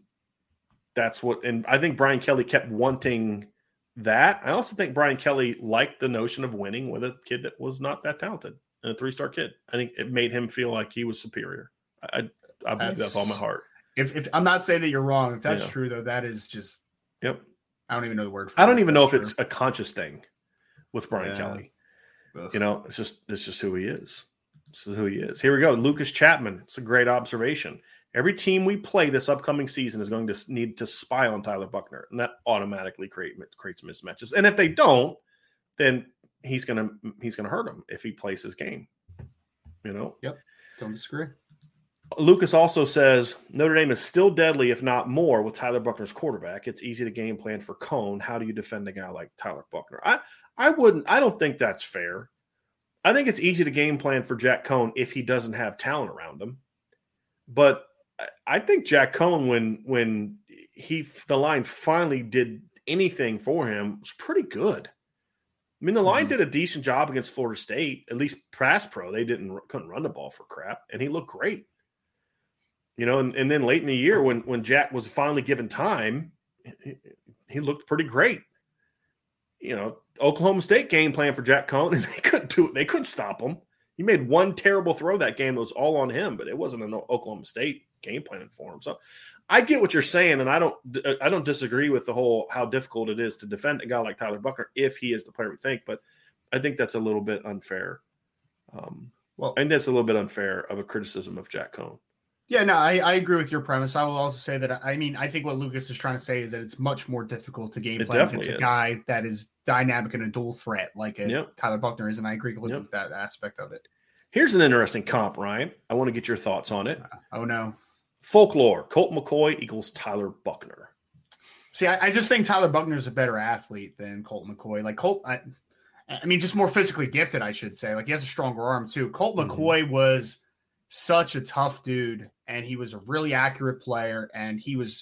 and I think Brian Kelly kept wanting that. I also think Brian Kelly liked the notion of winning with a kid that was not that talented and a 3-star kid. I think it made him feel like he was superior. I believe that with all my heart. If I'm not saying that you're wrong, if that's true though, that is just. Yep. I don't even know the word for it. I don't even know if it's a conscious thing with Brian Kelly. Ugh. It's just who he is. This is who he is. Here we go. Lucas Chapman. It's a great observation. Every team we play this upcoming season is going to need to spy on Tyler Buchner, and that automatically creates mismatches. And if they don't, then he's gonna hurt them if he plays his game. Yep. Don't disagree. Lucas also says Notre Dame is still deadly, if not more, with Tyler Buchner's quarterback. It's easy to game plan for Cone. How do you defend a guy like Tyler Buchner? I don't think that's fair. I think it's easy to game plan for Jack Cone if he doesn't have talent around him. But I think Jack Cone, when the line finally did anything for him, was pretty good. I mean, the line did a decent job against Florida State, at least pass pro. They couldn't run the ball for crap, and he looked great. And then late in the year when Jack was finally given time, he looked pretty great. Oklahoma State game plan for Jack Cone, and they couldn't do it. They couldn't stop him. He made one terrible throw that game that was all on him, but it wasn't an Oklahoma State game plan for him. So I get what you're saying, and I don't disagree with the whole how difficult it is to defend a guy like Tyler Buchner if he is the player we think, but I think that's a little bit unfair. I think that's a little bit unfair of a criticism of Jack Cone. Yeah, no, I agree with your premise. I will also say that, I think what Lucas is trying to say is that it's much more difficult to game plan against a guy that is dynamic and a dual threat like Tyler Buchner is, and I agree with that aspect of it. Here's an interesting comp, Ryan. I want to get your thoughts on it. Oh, no. Folklore, Colt McCoy equals Tyler Buchner. See, I just think Tyler Buchner is a better athlete than Colt McCoy. Like Colt, just more physically gifted, I should say. Like he has a stronger arm too. Colt McCoy was such a tough dude, and he was a really accurate player. And he was,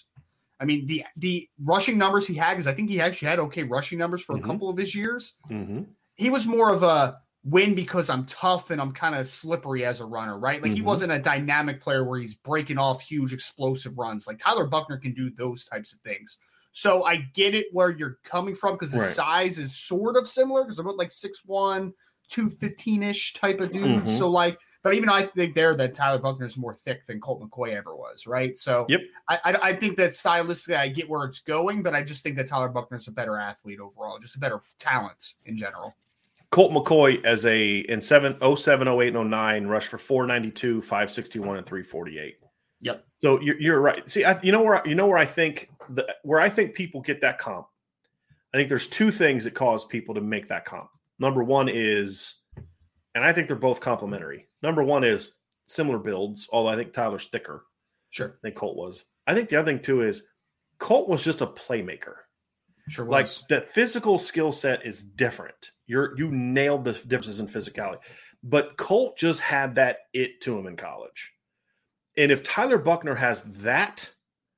the rushing numbers he had, because I think he actually had okay rushing numbers for a couple of his years. Mm-hmm. He was more of a win because I'm tough and I'm kind of slippery as a runner, right? Like he wasn't a dynamic player where he's breaking off huge explosive runs. Like Tyler Buchner can do those types of things. So I get it where you're coming from because the size is sort of similar because they're both like 6'1", 215-ish type of dudes. So but even I think that Tyler Buchner is more thick than Colt McCoy ever was, right? So I think that stylistically I get where it's going, but I just think that Tyler Buchner is a better athlete overall, just a better talent in general. Colt McCoy in 07, 08, and 09 rushed for 492, 561, and 348. Yep. So you're right. See, where I think people get that comp. I think there's two things that cause people to make that comp. Number one is, and I think they're both complementary. Number one is similar builds, although I think Tyler's thicker. Sure. Than Colt was. I think the other thing too is Colt was just a playmaker. Sure was. Like the physical skill set is different. You nailed the differences in physicality. But Colt just had that it to him in college. And if Tyler Buchner has that,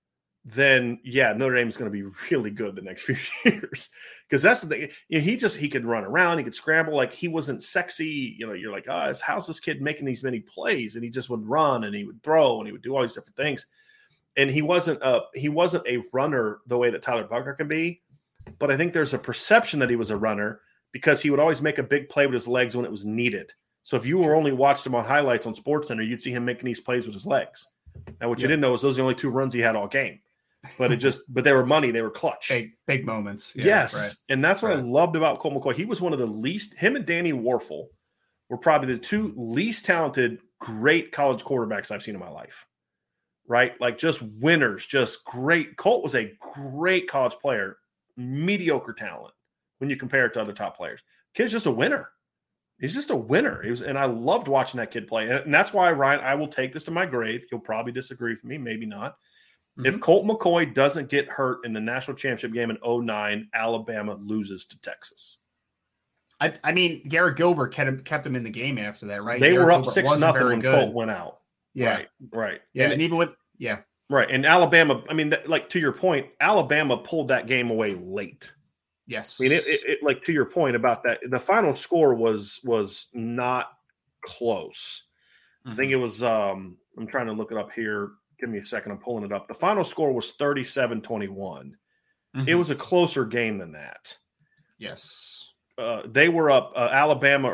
then Notre Dame is going to be really good the next few years. Because that's the thing. He could run around, he could scramble. Like he wasn't sexy. You're like, how's this kid making these many plays? And he just would run and he would throw and he would do all these different things. And he wasn't a runner the way that Tyler Buchner can be. But I think there's a perception that he was a runner because he would always make a big play with his legs when it was needed. So if you were only watched him on highlights on SportsCenter, you'd see him making these plays with his legs. Now, what you didn't know is those are the only two runs he had all game. But but they were money. They were clutch. Big moments. Yeah, yes. Right. And that's what I loved about Colt McCoy. He was one of the least, him and Danny Warfel were probably the two least talented, great college quarterbacks I've seen in my life. right? Like just winners, just great. Colt was a great college player, mediocre talent when you compare it to other top players. Kid's just a winner. He's just a winner. And I loved watching that kid play. And that's why, Ryan, I will take this to my grave. You'll probably disagree with me, maybe not. Mm-hmm. If Colt McCoy doesn't get hurt in the national championship game in 2009, Alabama loses to Texas. I mean, Garrett Gilbert kept him in the game after that, right? They Garrett were up Gilbert 6-0 when Colt went out. Yeah. Right. Yeah, and even with – yeah. Right. And Alabama, I mean, like to your point, Alabama pulled that game away late. Yes. I mean, it like to your point about that, the final score was not close. Mm-hmm. I think it was, I'm trying to look it up here. Give me a second. I'm pulling it up. The final score was 37-21. Mm-hmm. It was a closer game than that. Yes. They were up Alabama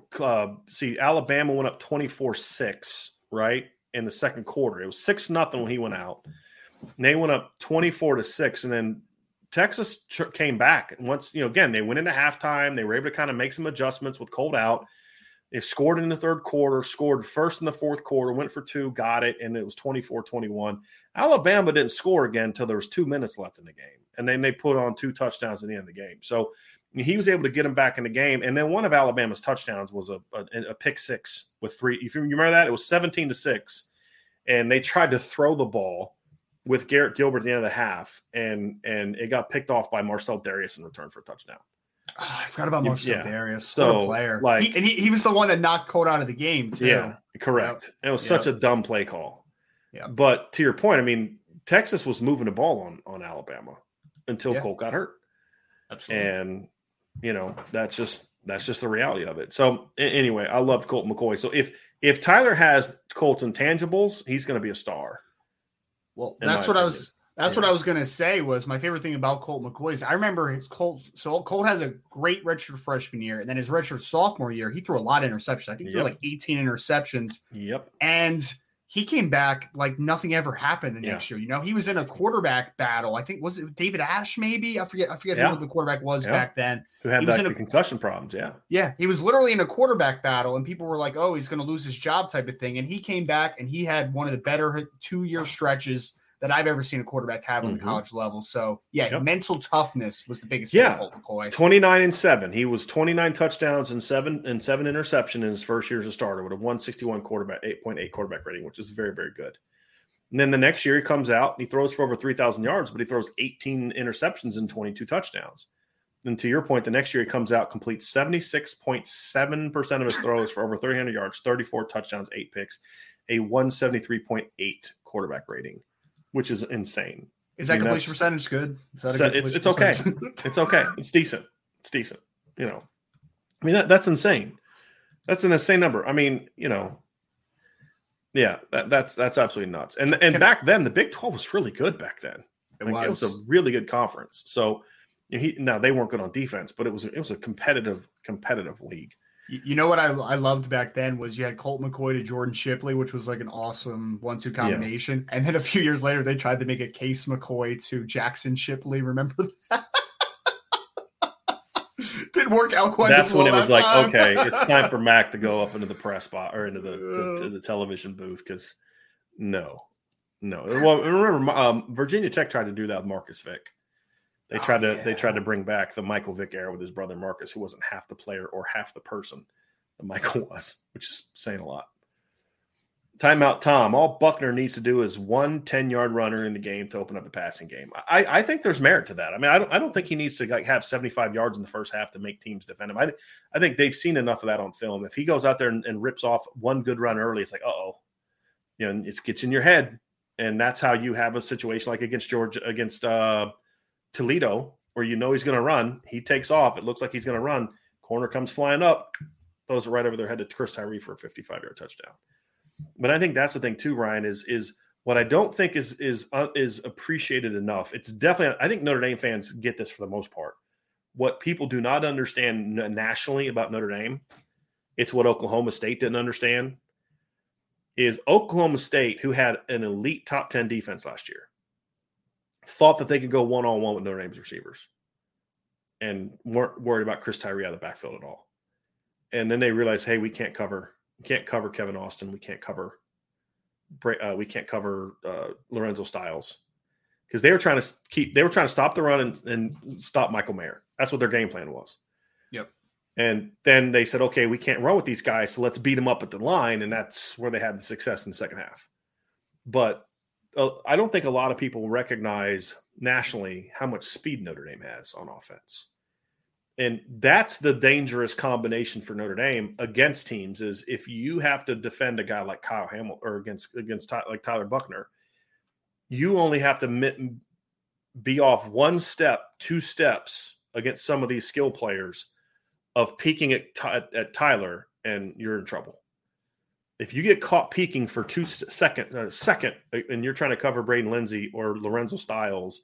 Alabama went up 24-6, right? In the second quarter. It was 6-0 when he went out. And they went up 24-6. And then Texas came back. And once, again, they went into halftime. They were able to kind of make some adjustments with Colt out. They scored in the third quarter, scored first in the fourth quarter, went for 2, got it, and it was 24-21. Alabama didn't score again until there was 2 minutes left in the game. And then they put on 2 touchdowns at the end of the game. So he was able to get him back in the game. And then one of Alabama's touchdowns was a pick 6 with 3. If you remember that, it was 17-6. And they tried to throw the ball with Garrett Gilbert at the end of the half, and it got picked off by Marcel Darius in return for a touchdown. Oh, I forgot about Marcel Darius. So, what a player. He was the one that knocked Colt out of the game, too. Yeah, correct. Yep. It was such a dumb play call. Yeah. But to your point, I mean, Texas was moving the ball on Alabama until Colt got hurt. Absolutely. And, that's just the reality of it. So anyway, I love Colt McCoy. So if Tyler has Colt's intangibles, he's going to be a star. Well, that's what I was going to say was my favorite thing about Colt McCoy is I remember his Colt. So Colt has a great redshirt freshman year, and then his redshirt sophomore year, he threw a lot of interceptions. I think he threw like 18 interceptions. Yep. And he came back like nothing ever happened the next year. He was in a quarterback battle. I think was it David Ash? Maybe I forget who the quarterback was back then. Who had the concussion problems? Yeah. Yeah, he was literally in a quarterback battle, and people were like, "Oh, he's going to lose his job," type of thing. And he came back, and he had one of the better 2-year stretches that I've ever seen a quarterback have on the college level. So, mental toughness was the biggest thing for Colt McCoy. 29-7. He was 29 touchdowns and 7 interceptions in his first year as a starter with a 161 quarterback, 8.8 quarterback rating, which is very, very good. And then the next year he comes out and he throws for over 3,000 yards, but he throws 18 interceptions and 22 touchdowns. And to your point, the next year he comes out, completes 76.7% of his throws for over 300 yards, 34 touchdowns, 8 picks, a 173.8 quarterback rating. Which is insane. Is that completion percentage good? It's okay. It's okay. It's decent. I mean, that's insane. That's an insane number. I mean, that's absolutely nuts. And back then, the Big 12 was really good back then. It was a really good conference. So now they weren't good on defense, but it was a competitive league. You know what I loved back then was you had Colt McCoy to Jordan Shipley, which was like an awesome 1-2 combination. Yeah. And then a few years later, they tried to make a Case McCoy to Jackson Shipley. Remember that? Didn't work out quite as well. That's when it was like, okay, it's time for Mac to go up into the press box or into the television booth because no. Well, remember, Virginia Tech tried to do that with Marcus Vick. They tried to bring back the Michael Vick era with his brother Marcus, who wasn't half the player or half the person that Michael was, which is saying a lot. Timeout, Tom. All Buckner needs to do is 1 10-yard runner in the game to open up the passing game. I think there's merit to that. I mean, I don't think he needs to have 75 yards in the first half to make teams defend him. I think they've seen enough of that on film. If he goes out there and rips off one good run early, it's like, it gets in your head, and that's how you have a situation like against Toledo, where he's going to run. He takes off. It looks like he's going to run. Corner comes flying up, throws it right over their head to Chris Tyree for a 55-yard touchdown. But I think that's the thing too, Ryan, is what I don't think is appreciated enough. It's definitely, I think Notre Dame fans get this for the most part. What people do not understand nationally about Notre Dame, it's what Oklahoma State didn't understand, is Oklahoma State, who had an elite top 10 defense last year, thought that they could go one-on-one with Notre Dame's receivers and weren't worried about Chris Tyree out of the backfield at all. And then they realized, hey, we can't cover Kevin Austin. We can't cover cover Lorenzo Styles, because they were trying to stop the run and stop Michael Mayer. That's what their game plan was. Yep. And then they said, okay, we can't run with these guys, so let's beat them up at the line, and that's where they had the success in the second half. But I don't think a lot of people recognize nationally how much speed Notre Dame has on offense. And that's the dangerous combination for Notre Dame against teams, is if you have to defend a guy like Kyle Hamilton or against like Tyler Buchner, you only have to be off 1 step, 2 steps against some of these skill players of peeking at Tyler, and you're in trouble. If you get caught peeking for a second, and you're trying to cover Braden Lindsey or Lorenzo Styles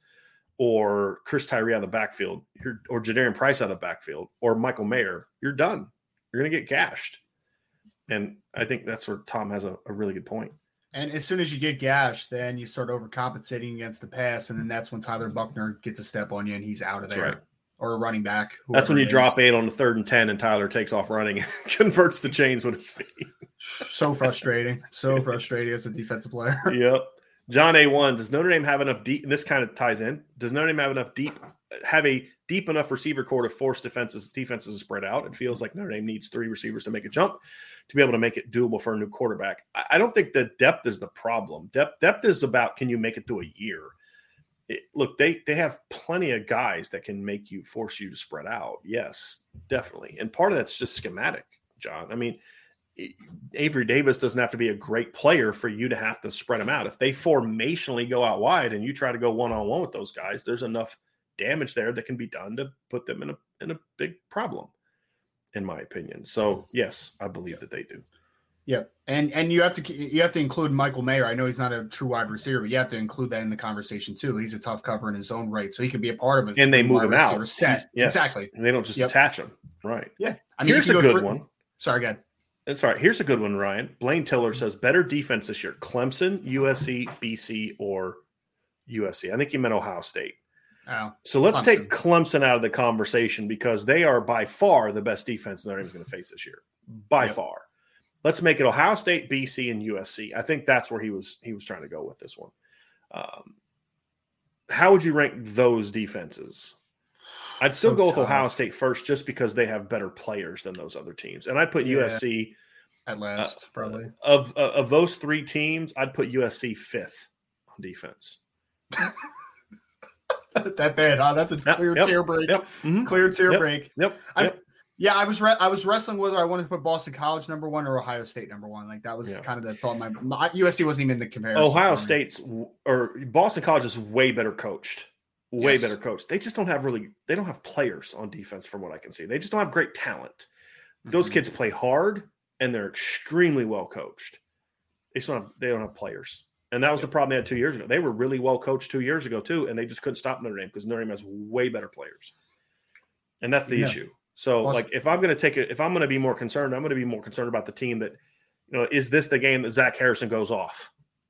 or Chris Tyree out of the backfield, or Jadarian Price out of the backfield, or Michael Mayer, you're done. You're going to get gashed. And I think that's where Tom has a really good point. And as soon as you get gashed, then you start overcompensating against the pass, and then that's when Tyler Buchner gets a step on you and he's out of there. Right. Or a running back. That's when you drop 8 on the 3rd and 10 and Tyler takes off running and converts the chains with his feet. So frustrating. So frustrating as a defensive player. Yep. John A1, does Notre Dame have enough deep? And this kind of ties in. Does Notre Dame have a deep enough receiver core to force defenses to spread out? It feels like Notre Dame needs 3 receivers to make a jump to be able to make it doable for a new quarterback. I don't think that depth is the problem. Depth is about, can you make it through a year? Look, they have plenty of guys that can force you to spread out. Yes, definitely. And part of that's just schematic, John. I mean, Avery Davis doesn't have to be a great player for you to have to spread them out. If they formationally go out wide and you try to go one-on-one with those guys, there's enough damage there that can be done to put them in a big problem, in my opinion. So yes, I believe that they do. Yeah, and you have to include Michael Mayer. I know he's not a true wide receiver, but you have to include that in the conversation too. He's a tough cover in his own right, so he can be a part of it. And they move him out. Set. Yes. Exactly. And they don't just attach him. Right. Yeah. I mean, here's a good one. Sorry, go ahead. That's all right. Here's a good one, Ryan. Blaine Tiller says better defense this year: Clemson, USC, BC, or USC. I think he meant Ohio State. Oh, so let's take Clemson out of the conversation, because they are by far the best defense Notre Dame's going to face this year. By far. Let's make it Ohio State, BC, and USC. I think that's where he was trying to go with this one. How would you rank those defenses? I'd still go with Ohio State first, just because they have better players than those other teams. And I'd put USC at last, probably. Of those 3 teams, I'd put USC 5th on defense. That bad, huh? That's a clear tear break. Yep. Mm-hmm. Clear tear break. Yep. I was wrestling whether I wanted to put Boston College number 1 or Ohio State number 1. Like that was kind of the thought. My USC wasn't even in the comparison. Ohio State's or Boston College is way better coached. Way better coached. They just don't have players on defense, from what I can see. They just don't have great talent. Those kids play hard and they're extremely well coached. They don't have players. And that was the problem they had 2 years ago. They were really well coached 2 years ago too, and they just couldn't stop Notre Dame because Notre Dame has way better players. And that's the issue. So if I'm going to be more concerned, I'm going to be more concerned about the team that, is this the game that Zach Harrison goes off?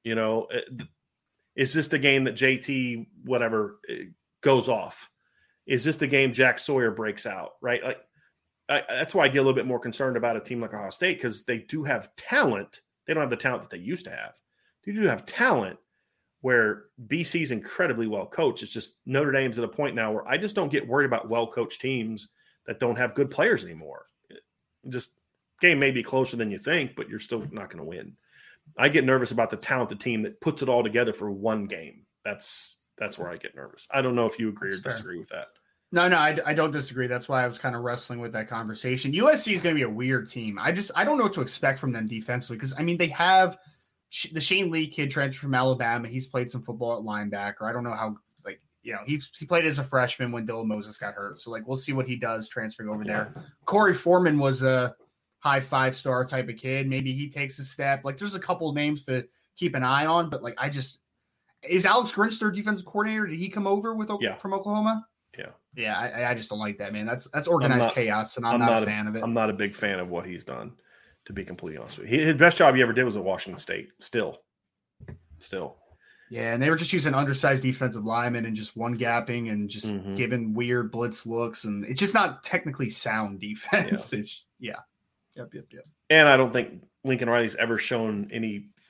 Is this the game that JT whatever goes off? Is this the game Jack Sawyer breaks out? Right? That's why I get a little bit more concerned about a team like Ohio State, because they do have talent. They don't have the talent that they used to have. They do have talent, where BC's incredibly well coached. It's just Notre Dame's at a point now where I just don't get worried about well-coached teams that don't have good players anymore. Just game may be closer than you think, but you're still not going to win. I get nervous about the talented team that puts it all together for one game. That's where I get nervous. I don't know if you agree or disagree with that. No, I don't disagree. That's why I was kind of wrestling with that conversation. USC is going to be a weird team. I don't know what to expect from them defensively, because, they have the Shane Lee kid transferred from Alabama. He's played some football at linebacker. I don't know how, he played as a freshman when Dylan Moses got hurt. So, we'll see what he does transferring over there. Corey Foreman was a high 5-star type of kid. Maybe he takes a step. There's a couple of names to keep an eye on, but, is Alex Grinch their defensive coordinator? Did he come over from Oklahoma? Yeah. Yeah, I just don't like that, man. That's organized chaos, and I'm not a fan of it. I'm not a big fan of what he's done, to be completely honest with you. His best job he ever did was at Washington State. Still. Yeah, and they were just using undersized defensive linemen and just one-gapping and just giving weird blitz looks, and it's just not technically sound defense. Yep. And I don't think Lincoln Riley's ever shown any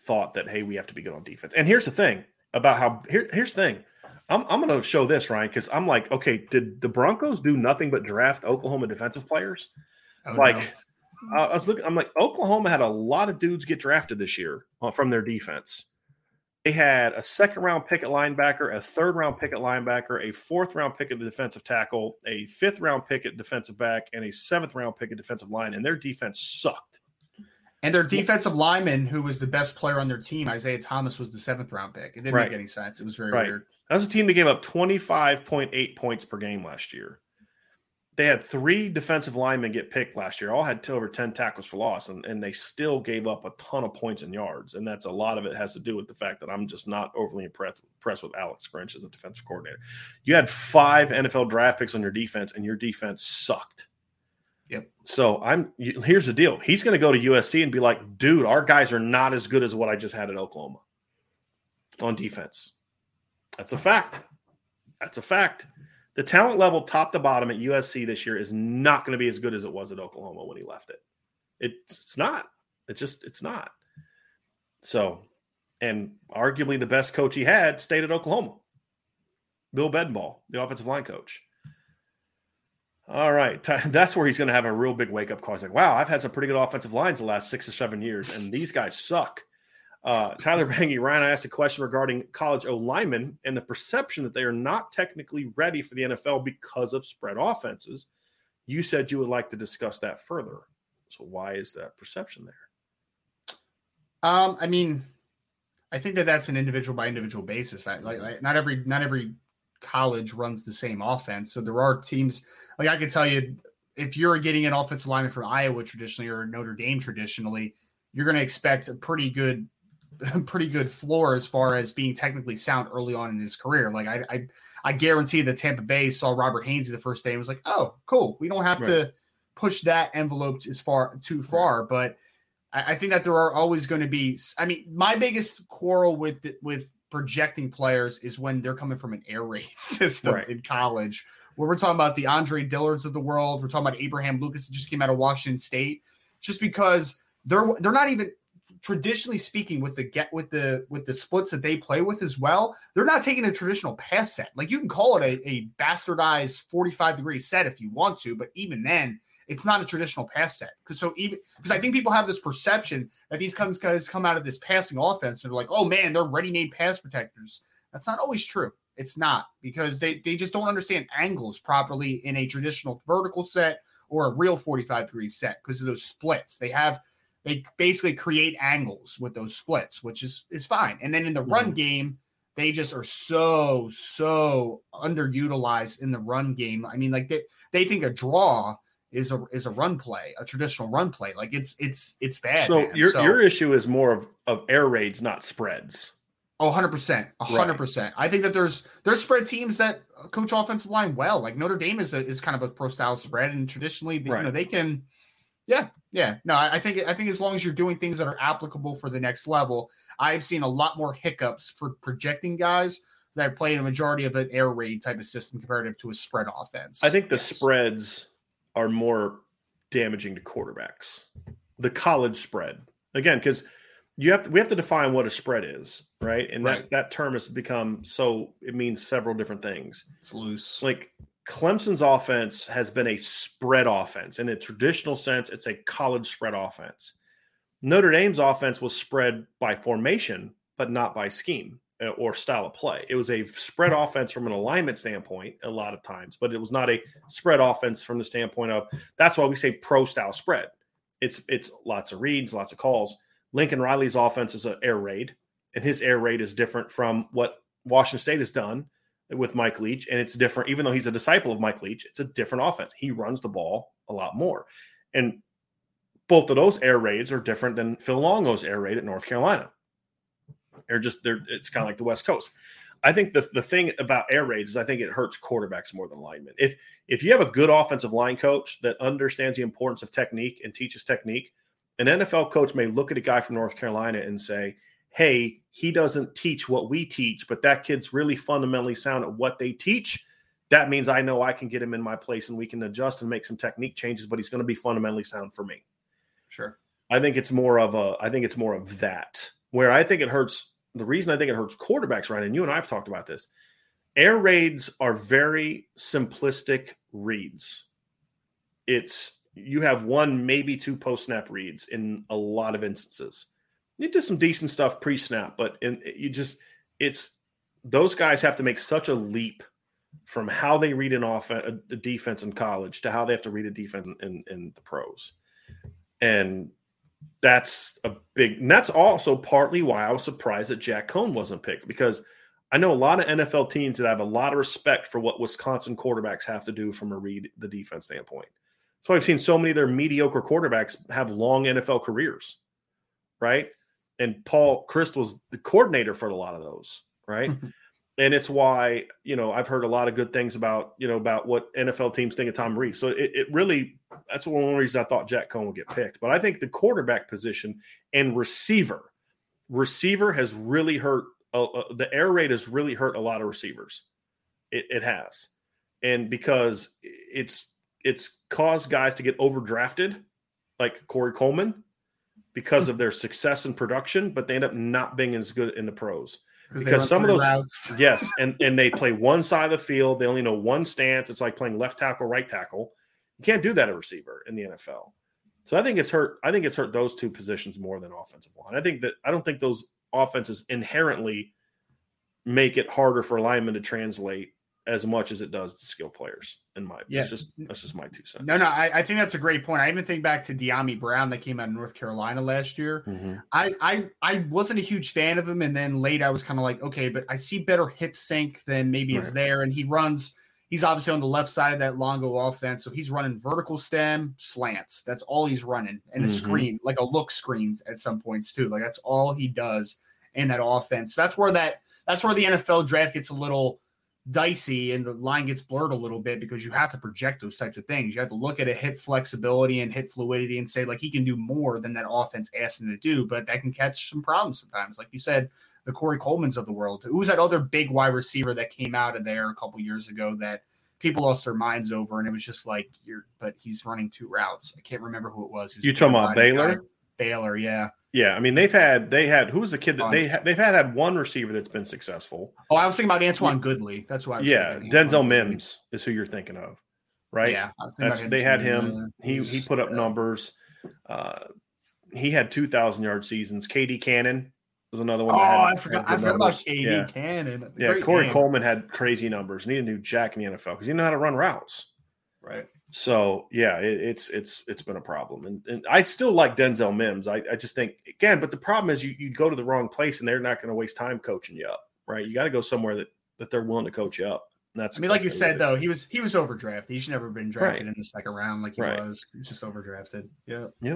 thought that, hey, we have to be good on defense. And here's the thing about here's the thing. I'm going to show this, Ryan, because I'm like, okay, did the Broncos do nothing but draft Oklahoma defensive players? Oh, I no. was looking, I'm like, Oklahoma had a lot of dudes get drafted this year from their defense. They had a second-round pick at linebacker, a third-round pick at linebacker, a fourth-round pick at the defensive tackle, a fifth-round pick at defensive back, and a seventh-round pick at defensive line, and their defense sucked. And their defensive lineman, who was the best player on their team, Isaiah Thomas, was the 7th-round pick. It didn't make any sense. It was very weird. That was a team that gave up 25.8 points per game last year. They had 3 defensive linemen get picked last year. All had over 10 tackles for loss, and they still gave up a ton of points and yards. And that's a lot of it has to do with the fact that I'm just not overly impressed with Alex Grinch as a defensive coordinator. You had 5 NFL draft picks on your defense, and your defense sucked. Yep. So here's the deal. He's going to go to USC and be like, dude, our guys are not as good as what I just had at Oklahoma on defense. That's a fact. That's a fact. The talent level top to bottom at USC this year is not going to be as good as it was at Oklahoma when he left it. It's not. It's not. So, and arguably the best coach he had stayed at Oklahoma. Bill Bedenbaugh, the offensive line coach. All right. That's where he's going to have a real big wake-up call. He's like, wow, I've had some pretty good offensive lines the last 6 or 7 years, and these guys suck. Tyler Bangy, Ryan, I asked a question regarding college O-linemen and the perception that they are not technically ready for the NFL because of spread offenses. You said you would like to discuss that further. So why is that perception there? I mean, I think that's an individual by individual basis. Not every college runs the same offense. So there are teams, like I can tell you, if you're getting an offensive lineman from Iowa traditionally or Notre Dame traditionally, you're going to expect a pretty good floor as far as being technically sound early on in his career. Like I guarantee that Tampa Bay saw Robert Hainsey the first day and was like, oh, cool. We don't have to push that envelope too far. But I think that there are always going to be, I mean, my biggest quarrel with projecting players is when they're coming from an air raid system in college, where we're talking about the Andre Dillards of the world. We're talking about Abraham Lucas that just came out of Washington State, just because they're not even, traditionally speaking, with the splits that they play with as well, they're not taking a traditional pass set. Like, you can call it a bastardized 45-degree set if you want to, but even then, it's not a traditional pass set. Because I think people have this perception that these guys come out of this passing offense and they're like, oh man, they're ready-made pass protectors. That's not always true. It's not, because they just don't understand angles properly in a traditional vertical set or a real 45-degree set because of those splits. They basically create angles with those splits, which is fine. And then in the run game, they just are so underutilized in the run game. I mean, like they think a draw is a run play, a traditional run play. Like it's bad. So your issue is more of air raids, not spreads. Oh, 100%. 100%. Right. I think that there's spread teams that coach offensive line well. Like Notre Dame is kind of a pro style spread, and traditionally, they can. Yeah. No, I think as long as you're doing things that are applicable for the next level, I've seen a lot more hiccups for projecting guys that play in a majority of an air raid type of system comparative to a spread offense. I think the spreads are more damaging to quarterbacks. The college spread, again, because we have to define what a spread is, right? And that term has become it means several different things. It's loose. Like Clemson's offense has been a spread offense. In a traditional sense, it's a college spread offense. Notre Dame's offense was spread by formation, but not by scheme or style of play. It was a spread offense from an alignment standpoint a lot of times, but it was not a spread offense from the standpoint of, that's why we say pro style spread. It's lots of reads, lots of calls. Lincoln Riley's offense is an air raid, and his air raid is different from what Washington State has done with Mike Leach, and it's different. Even though he's a disciple of Mike Leach, it's a different offense. He runs the ball a lot more. And both of those air raids are different than Phil Longo's air raid at North Carolina. It's kind of like the West Coast. I think the thing about air raids is I think it hurts quarterbacks more than linemen. If you have a good offensive line coach that understands the importance of technique and teaches technique, an NFL coach may look at a guy from North Carolina and say, hey, he doesn't teach what we teach, but that kid's really fundamentally sound at what they teach. That means I know I can get him in my place and we can adjust and make some technique changes, but he's going to be fundamentally sound for me. Sure. I think it's more of that Where I think it hurts, the reason I think it hurts quarterbacks, Ryan, and you and I have talked about this, air raids are very simplistic reads. You have one, maybe two post-snap reads in a lot of instances. You do some decent stuff pre-snap, but those guys have to make such a leap from how they read a defense in college to how they have to read a defense in the pros. And that's also partly why I was surprised that Jack Coan wasn't picked, because I know a lot of NFL teams that have a lot of respect for what Wisconsin quarterbacks have to do from a read the defense standpoint. So I've seen so many of their mediocre quarterbacks have long NFL careers, right? And Paul Chryst was the coordinator for a lot of those, right? And it's why, I've heard a lot of good things about what NFL teams think of Tom Rees. So it really, that's one of the reasons I thought Jack Coan would get picked. But I think the quarterback position and receiver has really hurt. The air raid has really hurt a lot of receivers. It has. And because it's caused guys to get overdrafted, like Corey Coleman, because of their success in production, but they end up not being as good in the pros. Because some of those routes. Yes, and they play one side of the field. They only know one stance. It's like playing left tackle, right tackle. You can't do that at receiver in the NFL. So I think it's hurt those two positions more than offensive line. I don't think those offenses inherently make it harder for linemen to translate as much as it does to skill players. That's just my 2 cents. No, I think that's a great point. I even think back to De'Ami Brown that came out of North Carolina last year. Mm-hmm. I wasn't a huge fan of him, and then late I was kind of like, okay, but I see better hip sync than maybe is there, and he's obviously on the left side of that Longo offense, so he's running vertical stem slants. That's all he's running, and a screen, like a look screens at some points too. Like that's all he does in that offense. That's where the NFL draft gets a little dicey and the line gets blurred a little bit, because you have to project those types of things. You have to look at a hip flexibility and hip fluidity and say, like, he can do more than that offense asked him to do, but that can catch some problems sometimes. Like you said, the Corey Colemans of the world. Who was that other big wide receiver that came out of there a couple years ago that people lost their minds over? And it was just like, but he's running 2 routes. I can't remember who it was. You talking about Baylor? Guy. Baylor, yeah. Yeah, I mean they had who was the kid that they've had one receiver that's been successful. Oh, I was thinking about Antoine Goodley. That's why. Denzel Mims is who you're thinking of, right? Yeah, they had him. He put up numbers. He had 2,000-yard seasons. KD Cannon was another one. I forgot about KD Cannon. Yeah, Corey Coleman had crazy numbers, and he didn't do jack in the NFL because he didn't know how to run routes. Right. So yeah, it's been a problem, and I still like Denzel Mims. I just think again, but the problem is you go to the wrong place, and they're not going to waste time coaching you up, right? You got to go somewhere that they're willing to coach you up. And that's like you said though, he was overdrafted. He should never have been drafted in the second round like he was. He was just overdrafted. Yeah. Yep.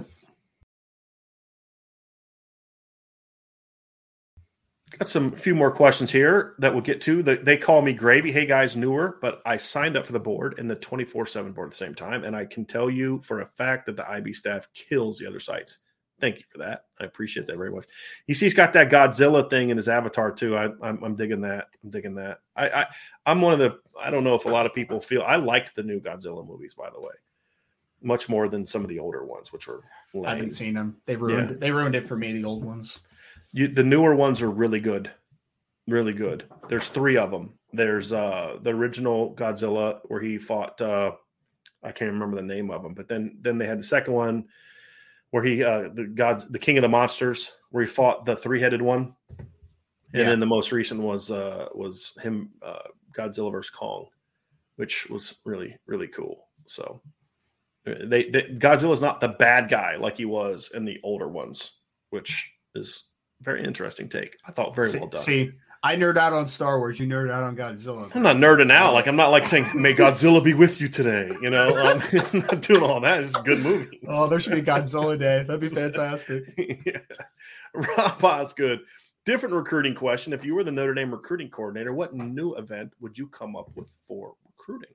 Got a few more questions here that we'll get to. They call me Gravy. Hey, guys, newer, but I signed up for the board and the 24/7 board at the same time, and I can tell you for a fact that the IB staff kills the other sites. Thank you for that. I appreciate that very much. You see, he's got that Godzilla thing in his avatar too. I'm digging that. I'm one of the. I don't know if a lot of people feel. I liked the new Godzilla movies, by the way, much more than some of the older ones, which were lame. I haven't seen them. They ruined it. They ruined it for me. The old ones. The newer ones are really good. Really good. There's 3 of them. There's the original Godzilla where he fought I can't remember the name of them, but then they had the second one where he the King of the Monsters, where he fought the 3-headed one. And then the most recent was him Godzilla vs. Kong, which was really, really cool. So Godzilla's not the bad guy like he was in the older ones, which is very interesting take. I thought very well done. See, I nerd out on Star Wars. You nerd out on Godzilla. I'm not nerding out. Like I'm not like saying, "May Godzilla be with you today." You know, I'm not doing all that. It's a good movie. Oh, there should be Godzilla Day. That'd be fantastic. Yeah. Rob Osgood. Different recruiting question. If you were the Notre Dame recruiting coordinator, what new event would you come up with for recruiting?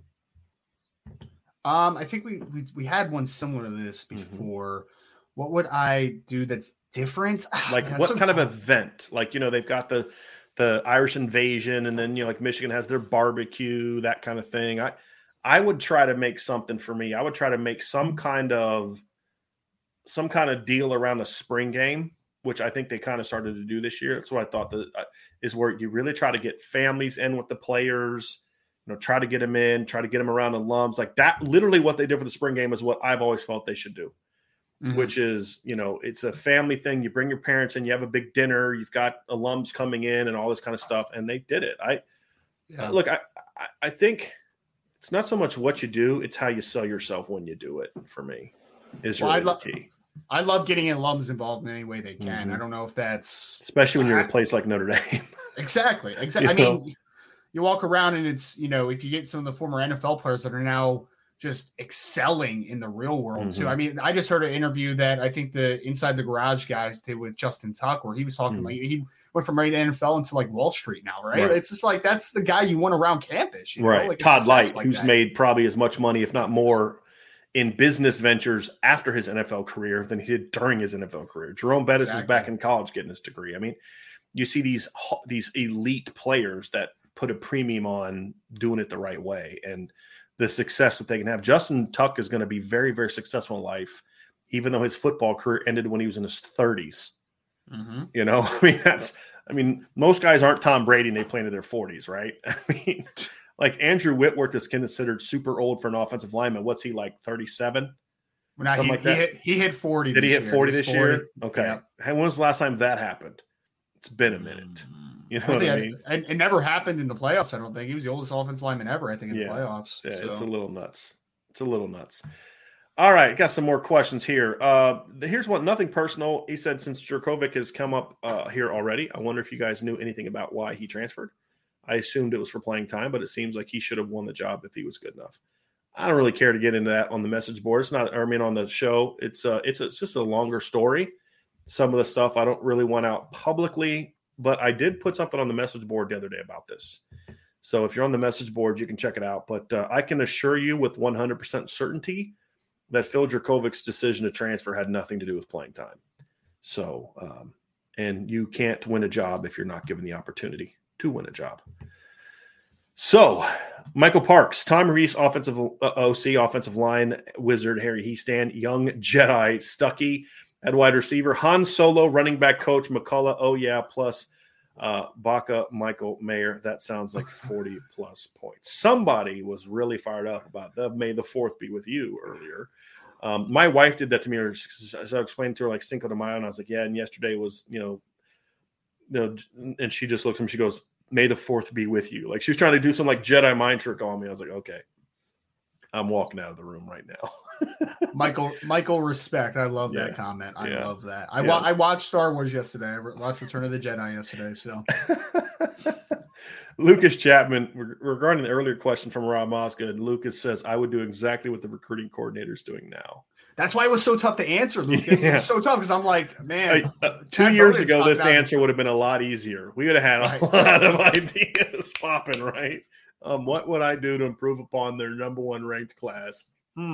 I think we had one similar to this before. Mm-hmm. What would I do that's different? Like what kind of event? Like, they've got the Irish invasion, and then, like Michigan has their barbecue, that kind of thing. I would try to make something for me. I would try to make some kind of deal around the spring game which I think they kind of started to do this year. That's what I thought is where you really try to get families in with the players, try to get them in, try to get them around alums. Like that, literally what they did for the spring game is what I've always felt they should do, which is, it's a family thing. You bring your parents in, you have a big dinner, you've got alums coming in and all this kind of stuff. And they did it. Look, I think it's not so much what you do, it's how you sell yourself when you do it, for me, is really the key. I love getting alums involved in any way they can. I don't know if that's – especially when you're in a place like Notre Dame. Exactly. I mean, you walk around and it's, if you get some of the former NFL players that are now just excelling in the real world too. I mean, I just heard an interview that I think the Inside the Garage guys did with Justin Tuck, where he was talking like he went from right NFL into like Wall Street now, right? It's just like that's the guy you want around campus. Right. Like Todd Light, like who's made probably as much money, if not more, in business ventures after his NFL career than he did during his NFL career. Jerome Bettis is back in college getting his degree. I mean, you see these elite players that put a premium on doing it the right way and the success that they can have. Justin Tuck is going to be very, very successful in life, even though his football career ended when he was in his 30s. I mean, most guys aren't Tom Brady and they play into their 40s, right? I mean, like Andrew Whitworth is considered super old for an offensive lineman. What's he, like 37? Something like that. He hit 40. Did he hit 40 this year? Okay. Yeah. When was the last time that happened? It's been a minute. You know what I mean? It never happened in the playoffs, I don't think. He was the oldest offensive lineman ever, I think, in the playoffs. Yeah, so. It's a little nuts. All right, got some more questions here. Here's one, nothing personal. He said, since Jurkovec has come up here already, I wonder if you guys knew anything about why he transferred. I assumed it was for playing time, but it seems like he should have won the job if he was good enough. I don't really care to get into that on the message board. It's not, on the show. It's just a longer story. Some of the stuff I don't really want out publicly, but I did put something on the message board the other day about this. So if you're on the message board, you can check it out. But I can assure you with 100% certainty that Phil Jurkovec's decision to transfer had nothing to do with playing time. So, and you can't win a job if you're not given the opportunity to win a job. So, Michael Parks, Tom Reese, offensive OC, offensive line wizard, Harry Heastan, young Jedi Stuckey at wide receiver, Han Solo, running back coach, McCullough, oh yeah, plus Baca, Michael Mayer. That sounds like 40-plus points. Somebody was really fired up about that. May the 4th be with you earlier. My wife did that to me. As I explained to her, like Cinco de Mayo, and I was like, yeah, and yesterday was, and she just looks at me, she goes, may the 4th be with you. Like she was trying to do some like Jedi mind trick on me. I was like, okay, I'm walking out of the room right now. Michael, respect. I love that comment. I love that. I watched Star Wars yesterday. I watched Return of the Jedi yesterday. So Lucas Chapman, regarding the earlier question from Rob Mosca, Lucas says, I would do exactly what the recruiting coordinator is doing now. That's why it was so tough to answer, Lucas. It was so tough because I'm like, man. 2 years ago, this answer would have been a lot easier. We would have had a lot of ideas popping, right? What would I do to improve upon their number 1 ranked class?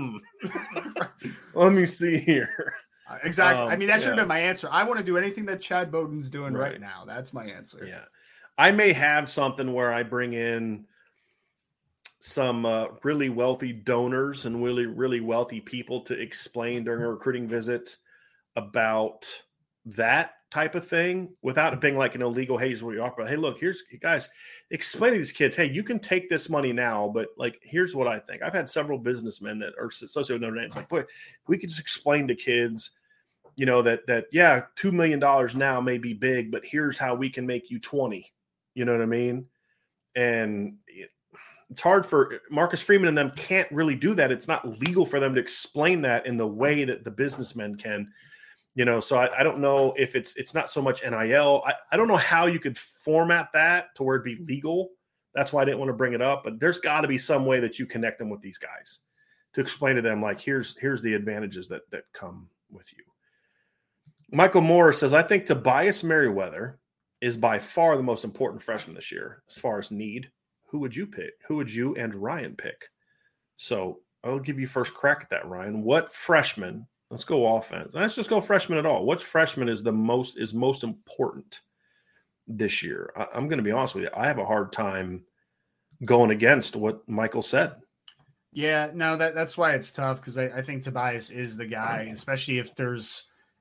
Let me see here. Exactly. I mean, that should have been my answer. I want to do anything that Chad Bowden's doing right now. That's my answer. Yeah. I may have something where I bring in some really wealthy donors and really, really wealthy people to explain during a recruiting visit about that type of thing without it being like an illegal haze where you offer, hey, look, here's guys, explain to these kids, hey, you can take this money now, but like, here's what I think. I've had several businessmen that are associated with Notre Dame. It's like, boy, we could just explain to kids, that yeah, $2 million now may be big, but here's how we can make you 20. You know what I mean? And it's hard for Marcus Freeman and them can't really do that. It's not legal for them to explain that in the way that the businessmen can. So I don't know if it's not so much NIL. I don't know how you could format that to where it'd be legal. That's why I didn't want to bring it up. But there's got to be some way that you connect them with these guys to explain to them, like, here's the advantages that come with you. Michael Moore says, I think Tobias Merriweather is by far the most important freshman this year as far as need. Who would you pick? Who would you and Ryan pick? So I'll give you first crack at that, Ryan. What freshman? Let's go offense. Let's just go freshman at all. What freshman is most important this year? I'm going to be honest with you. I have a hard time going against what Michael said. Yeah, no, that's why it's tough because I think Tobias is the guy, especially if there's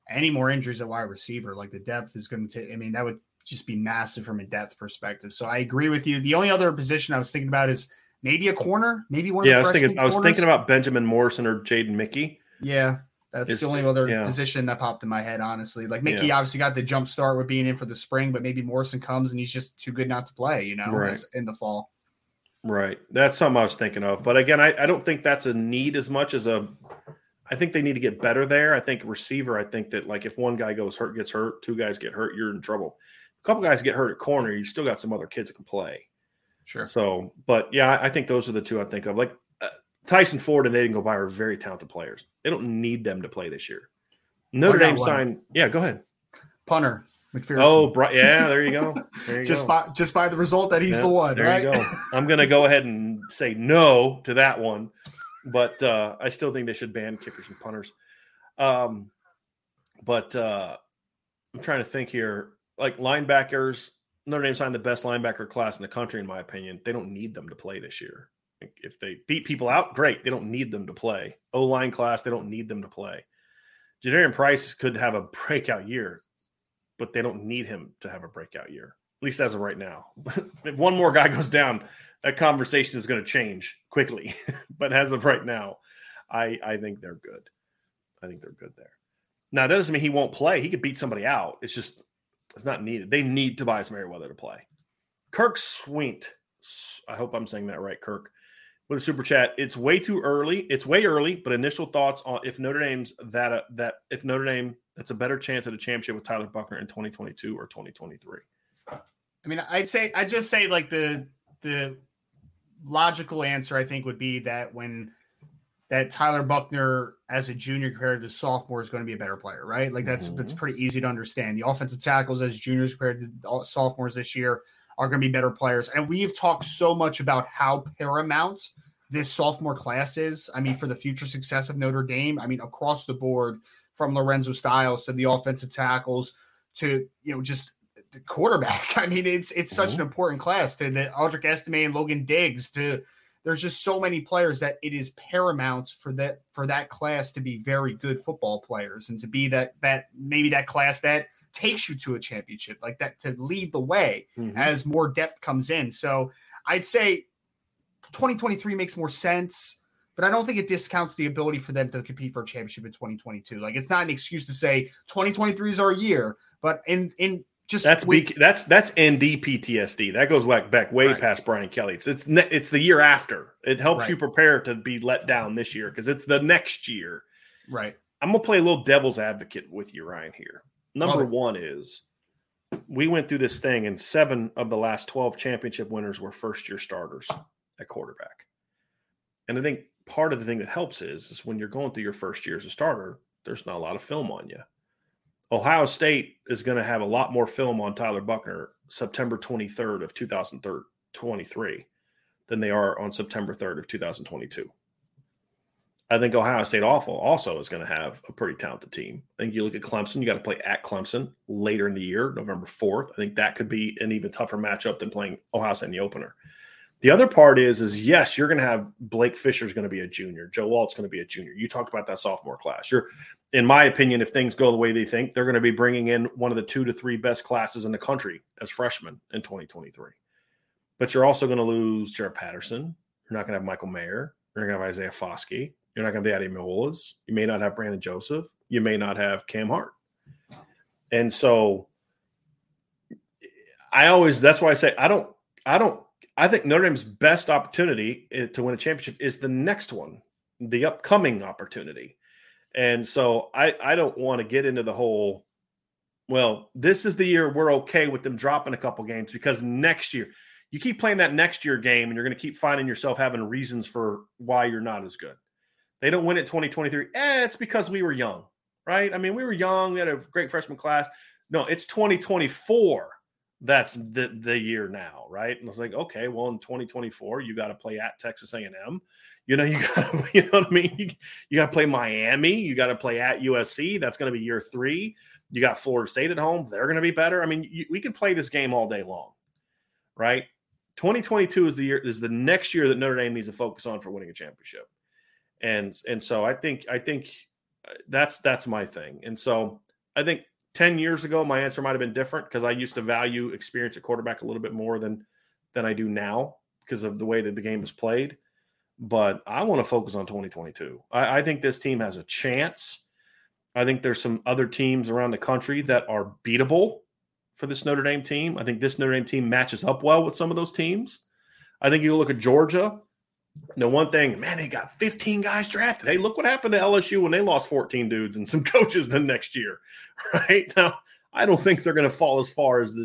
any more injuries at wide receiver, like the depth is going to, that would just be massive from a depth perspective. So I agree with you. The only other position I was thinking about is maybe a corner, maybe one of the freshman I was thinking about Benjamin Morrison or Jaden Mickey. Yeah. That's the only other position that popped in my head, honestly. Like Mickey obviously got the jump start with being in for the spring, but maybe Morrison comes and he's just too good not to play, in the fall. Right. That's something I was thinking of. But again, I don't think that's a need as much as I think they need to get better there. I think receiver, I think that like if one guy gets hurt, two guys get hurt, you're in trouble. A couple guys get hurt at corner, you still got some other kids that can play. Sure. So, but yeah, I think those are the two I think of. Like Tyson Ford and Aiden Gobayer are very talented players. They don't need them to play this year. Notre Dame signed. Yeah, go ahead. Punter McPherson. Oh, yeah, there you go. There you just by the result that he's the one. There right? you go. I'm going to go ahead and say no to that one, but I still think they should ban kickers and punters. But I'm trying to think here. Like linebackers, Notre Dame signed the best linebacker class in the country, in my opinion. They don't need them to play this year. If they beat people out, great. They don't need them to play. O-line class, they don't need them to play. Jadarian Price could have a breakout year, but they don't need him to have a breakout year, at least as of right now. If one more guy goes down, that conversation is going to change quickly. But as of right now, I think they're good. I think they're good there. Now, that doesn't mean he won't play. He could beat somebody out. It's not needed. They need Tobias Merriweather to play. Kirk Swint. I hope I'm saying that right, Kirk. With a super chat, it's way too early. It's way early, but initial thoughts on if Notre Dame's if Notre Dame that's a better chance at a championship with Tyler Buchner in 2022 or 2023. I'd just say like the logical answer I think would be that that Tyler Buchner as a junior compared to sophomore is going to be a better player, right? Like that's pretty easy to understand. The offensive tackles as juniors compared to sophomores this year are going to be better players. And we've talked so much about how paramount this sophomore class is. For the future success of Notre Dame, across the board from Lorenzo Styles to the offensive tackles to, just the quarterback. It's such an important class to the Audric Estime and Logan Diggs there's just so many players that it is paramount for that class to be very good football players and to be that maybe that class that takes you to a championship, like that, to lead the way as more depth comes in. So I'd say 2023 makes more sense, but I don't think it discounts the ability for them to compete for a championship in 2022. Like it's not an excuse to say 2023 is our year, but in just that's ND PTSD. That goes back way past Brian Kelly. It's the year after. It helps you prepare to be let down this year because it's the next year. Right. I'm gonna play a little devil's advocate with you, Ryan. Here, number one is we went through this thing, and 7 of the last 12 championship winners were first-year starters at quarterback. And I think part of the thing that helps is when you're going through your first year as a starter, there's not a lot of film on you. Ohio State is going to have a lot more film on Tyler Buchner September 23rd of 2023 than they are on September 3rd of 2022. I think Ohio State also is going to have a pretty talented team. I think you look at Clemson, you got to play at Clemson later in the year, November 4th. I think that could be an even tougher matchup than playing Ohio State in the opener. The other part is yes, you're going to have Blake Fisher's going to be a junior. Joe Walt's going to be a junior. You talked about that sophomore class. In my opinion, if things go the way they think, they're going to be bringing in one of the 2 to 3 best classes in the country as freshmen in 2023. But you're also going to lose Jared Patterson. You're not going to have Michael Mayer. You're not going to have Isaiah Foskey. You're not going to have Eddie Molas. You may not have Brandon Joseph. You may not have Cam Hart. And so that's why I say I think Notre Dame's best opportunity to win a championship is the next one, the upcoming opportunity. And so I don't want to get into the whole, well, this is the year we're okay with them dropping a couple games because next year, you keep playing that next year game and you're going to keep finding yourself having reasons for why you're not as good. They don't win it 2023. It's because we were young, right? We were young. We had a great freshman class. No, it's 2024. That's the year now, right? And it's like, okay, well, in 2024, you got to play at Texas A&M. You know what I mean? You got to play Miami. You got to play at USC. That's going to be year 3. You got Florida State at home. They're going to be better. We can play this game all day long, right? 2022 is the next year that Notre Dame needs to focus on for winning a championship. And so I think that's my thing. And so I think 10 years ago, my answer might have been different because I used to value experience at quarterback a little bit more than I do now because of the way that the game is played. But I want to focus on 2022. I think this team has a chance. I think there's some other teams around the country that are beatable for this Notre Dame team. I think this Notre Dame team matches up well with some of those teams. I think you look at Georgia. One thing, man, they got 15 guys drafted. Hey, look what happened to LSU when they lost 14 dudes and some coaches the next year, right? Now, I don't think they're going to fall as far as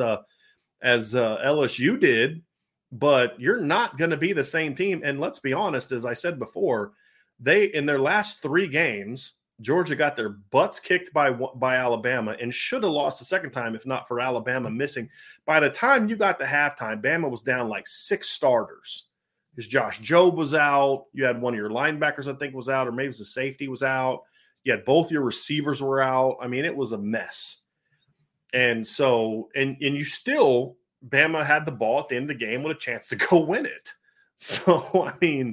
LSU did, but you're not going to be the same team. And let's be honest, as I said before, in their last 3 games, Georgia got their butts kicked by Alabama and should have lost the second time if not for Alabama missing. By the time you got to halftime, Bama was down like 6 starters. Because Josh Jobe was out. You had one of your linebackers, I think, was out, or maybe it was the safety was out. You had both your receivers were out. I mean, it was a mess. And so, and you still, Bama had the ball at the end of the game with a chance to go win it. So, I mean,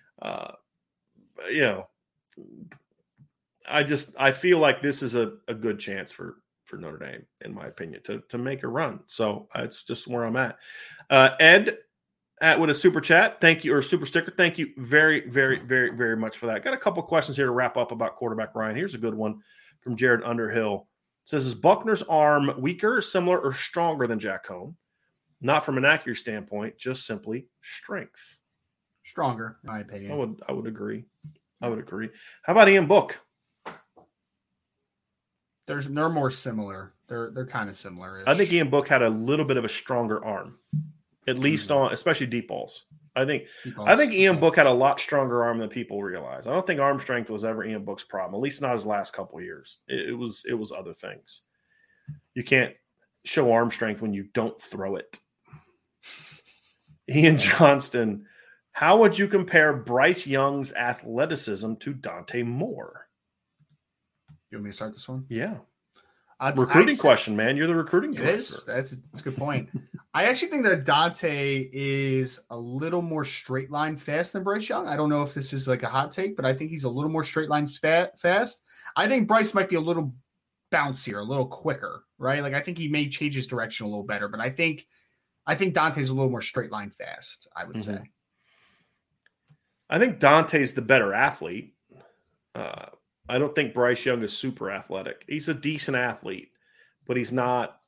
I feel like this is a good chance for Notre Dame, in my opinion, to make a run. So it's just where I'm at. Ed, with a super chat, thank you, or super sticker. Thank you very, very, very, very much for that. Got a couple questions here to wrap up about quarterback Ryan. Here's a good one from Jared Underhill. It says, is Buckner's arm weaker, similar, or stronger than Jack Cohn? Not from an accuracy standpoint, just simply strength. Stronger, in my opinion. I would agree. How about Ian Book? They're more similar. They're kind of similar. I think Ian Book had a little bit of a stronger arm, at least on, especially deep balls. I think Ian Book had a lot stronger arm than people realize. I don't think arm strength was ever Ian Book's problem, at least not his last couple of years. It was other things. You can't show arm strength when you don't throw it. Ian Johnston, how would you compare Bryce Young's athleticism to Dante Moore? You want me to start this one? Yeah. Recruiting question, man. You're the recruiting director. It is. That's a good point. I actually think that Dante is a little more straight line fast than Bryce Young. I don't know if this is like a hot take, but I think he's a little more straight line fast. I think Bryce might be a little bouncier, a little quicker, right? Like I think he may change his direction a little better, but I think Dante's a little more straight line fast, I would say. I think Dante's the better athlete. I don't think Bryce Young is super athletic. He's a decent athlete, but he's not.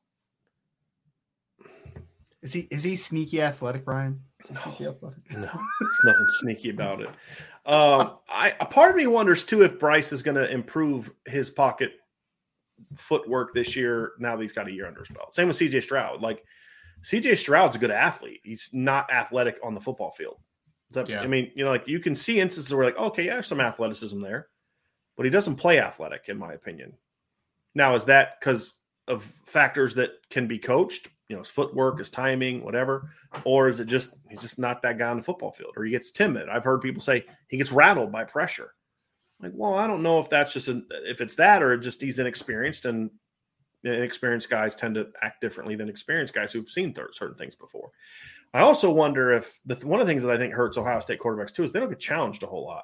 Is he sneaky athletic, Brian? No, there's nothing sneaky about it. A part of me wonders too if Bryce is going to improve his pocket footwork this year. Now that he's got a year under his belt. Same with C.J. Stroud. Like C.J. Stroud's a good athlete. He's not athletic on the football field. I mean, like you can see instances where like, okay, yeah, there's some athleticism there. But he doesn't play athletic, in my opinion. Now, is that because of factors that can be coached? His footwork, his timing, whatever. Or is it just he's just not that guy on the football field? Or he gets timid. I've heard people say he gets rattled by pressure. Like, well, I don't know if that's just if it's that or just he's inexperienced, and inexperienced guys tend to act differently than experienced guys who've seen certain things before. I also wonder if one of the things that I think hurts Ohio State quarterbacks too is they don't get challenged a whole lot.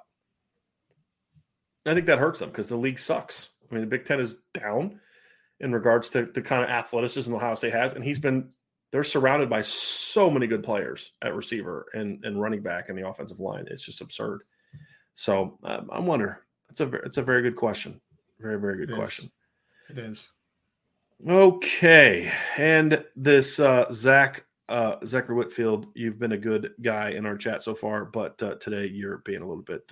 I think that hurts them because the league sucks. I mean, the Big Ten is down in regards to the kind of athleticism Ohio State has. And they're surrounded by so many good players at receiver and running back and the offensive line. It's just absurd. So I wonder. It's a very good question. Very, very good question. It is. Okay. And this Zachary Whitfield, you've been a good guy in our chat so far, but today you're being a little bit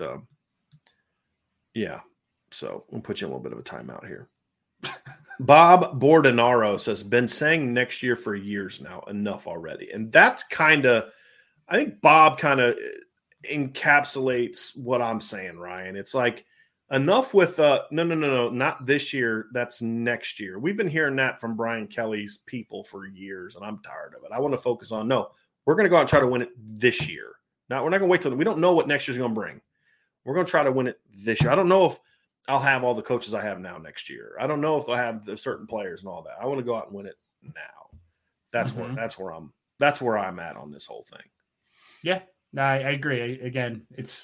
so we'll put you in a little bit of a timeout here. Bob Bordenaro says, been saying next year for years now, enough already. And that's I think Bob kind of encapsulates what I'm saying, Ryan. It's like enough with no, not this year. That's next year. We've been hearing that from Brian Kelly's people for years, and I'm tired of it. I want to focus on, we're going to go out and try to win it this year. Now, we're not going to wait till we don't know what next year's going to bring. We're going to try to win it this year. I don't know if I'll have all the coaches I have now next year. I don't know if I'll have the certain players and all that. I want to go out and win it now. That's where I'm at on this whole thing. Yeah, no, I agree. Again, it's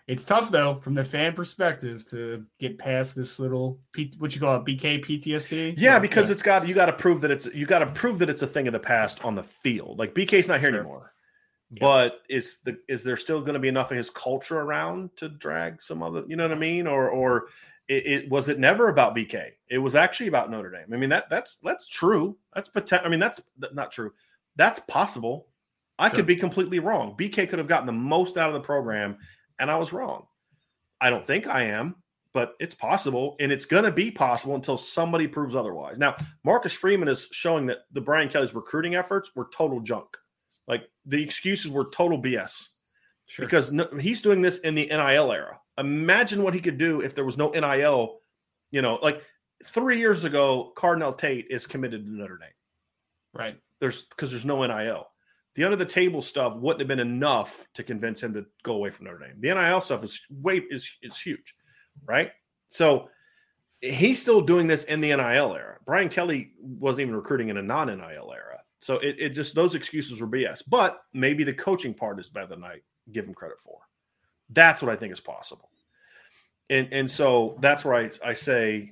It's tough though, from the fan perspective, to get past this little what you call it, BK PTSD. Yeah, because you got to prove that it's a thing of the past on the field. Like BK's not here anymore. Yep. But is there still going to be enough of his culture around to drag some other, you know what I mean? Or was it never about BK? It was actually about Notre Dame. I mean, that's true. That's that's not true. That's possible. I could be completely wrong. BK could have gotten the most out of the program, and I was wrong. I don't think I am, but it's possible, and it's going to be possible until somebody proves otherwise. Now, Marcus Freeman is showing that the Brian Kelly's recruiting efforts were total junk. Like, the excuses were total BS. Sure. Because he's doing this in the NIL era. Imagine what he could do if there was no NIL. You know, like 3 years ago, Cardinal Tate is committed to Notre Dame. Right. Because there's no NIL. The under-the-table stuff wouldn't have been enough to convince him to go away from Notre Dame. The NIL stuff is huge, right? So he's still doing this in the NIL era. Brian Kelly wasn't even recruiting in a non-NIL era. So it just, those excuses were BS. But maybe the coaching part is better than I give him credit for. That's what I think is possible. And so that's where I say,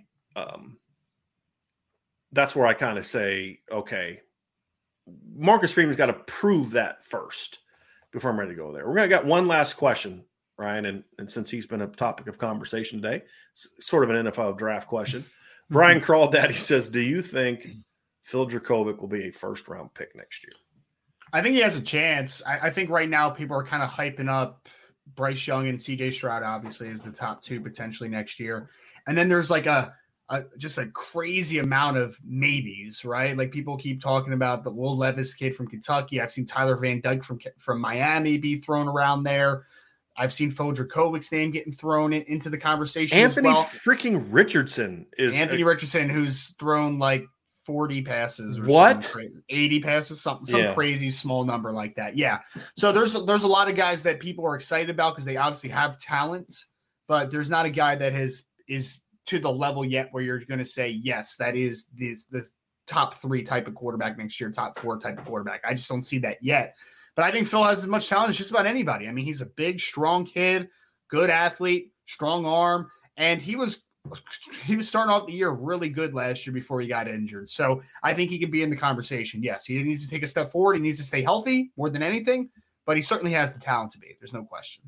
that's where I kind of say, okay, Marcus Freeman's got to prove that first before I'm ready to go there. We're going to get one last question, Ryan, and since he's been a topic of conversation today, it's sort of an NFL draft question. Brian Crawdaddy says, do you think Phil Dracovic will be a first-round pick next year? I think he has a chance. I think right now people are kind of hyping up Bryce Young and CJ Stroud, obviously, as the top two potentially next year. And then there's like just a crazy amount of maybes, right? Like people keep talking about the Will Levis kid from Kentucky. I've seen Tyler Van Dyke from Miami be thrown around there. I've seen Phil Dracovic's name getting thrown into the conversation. Anthony as well. Freaking Richardson is Anthony Richardson, who's thrown like 40 passes or 80 passes, some crazy small number like that. Yeah. So there's a lot of guys that people are excited about because they obviously have talent, but there's not a guy that is to the level yet where you're going to say, yes, that is the top 3 type of quarterback next year, top 4 type of quarterback. I just don't see that yet. But I think Phil has as much talent as just about anybody. I mean, he's a big, strong kid, good athlete, strong arm, and he was starting off the year really good last year before he got injured. So I think he could be in the conversation. Yes, he needs to take a step forward. He needs to stay healthy more than anything, but he certainly has the talent to be. There's no question.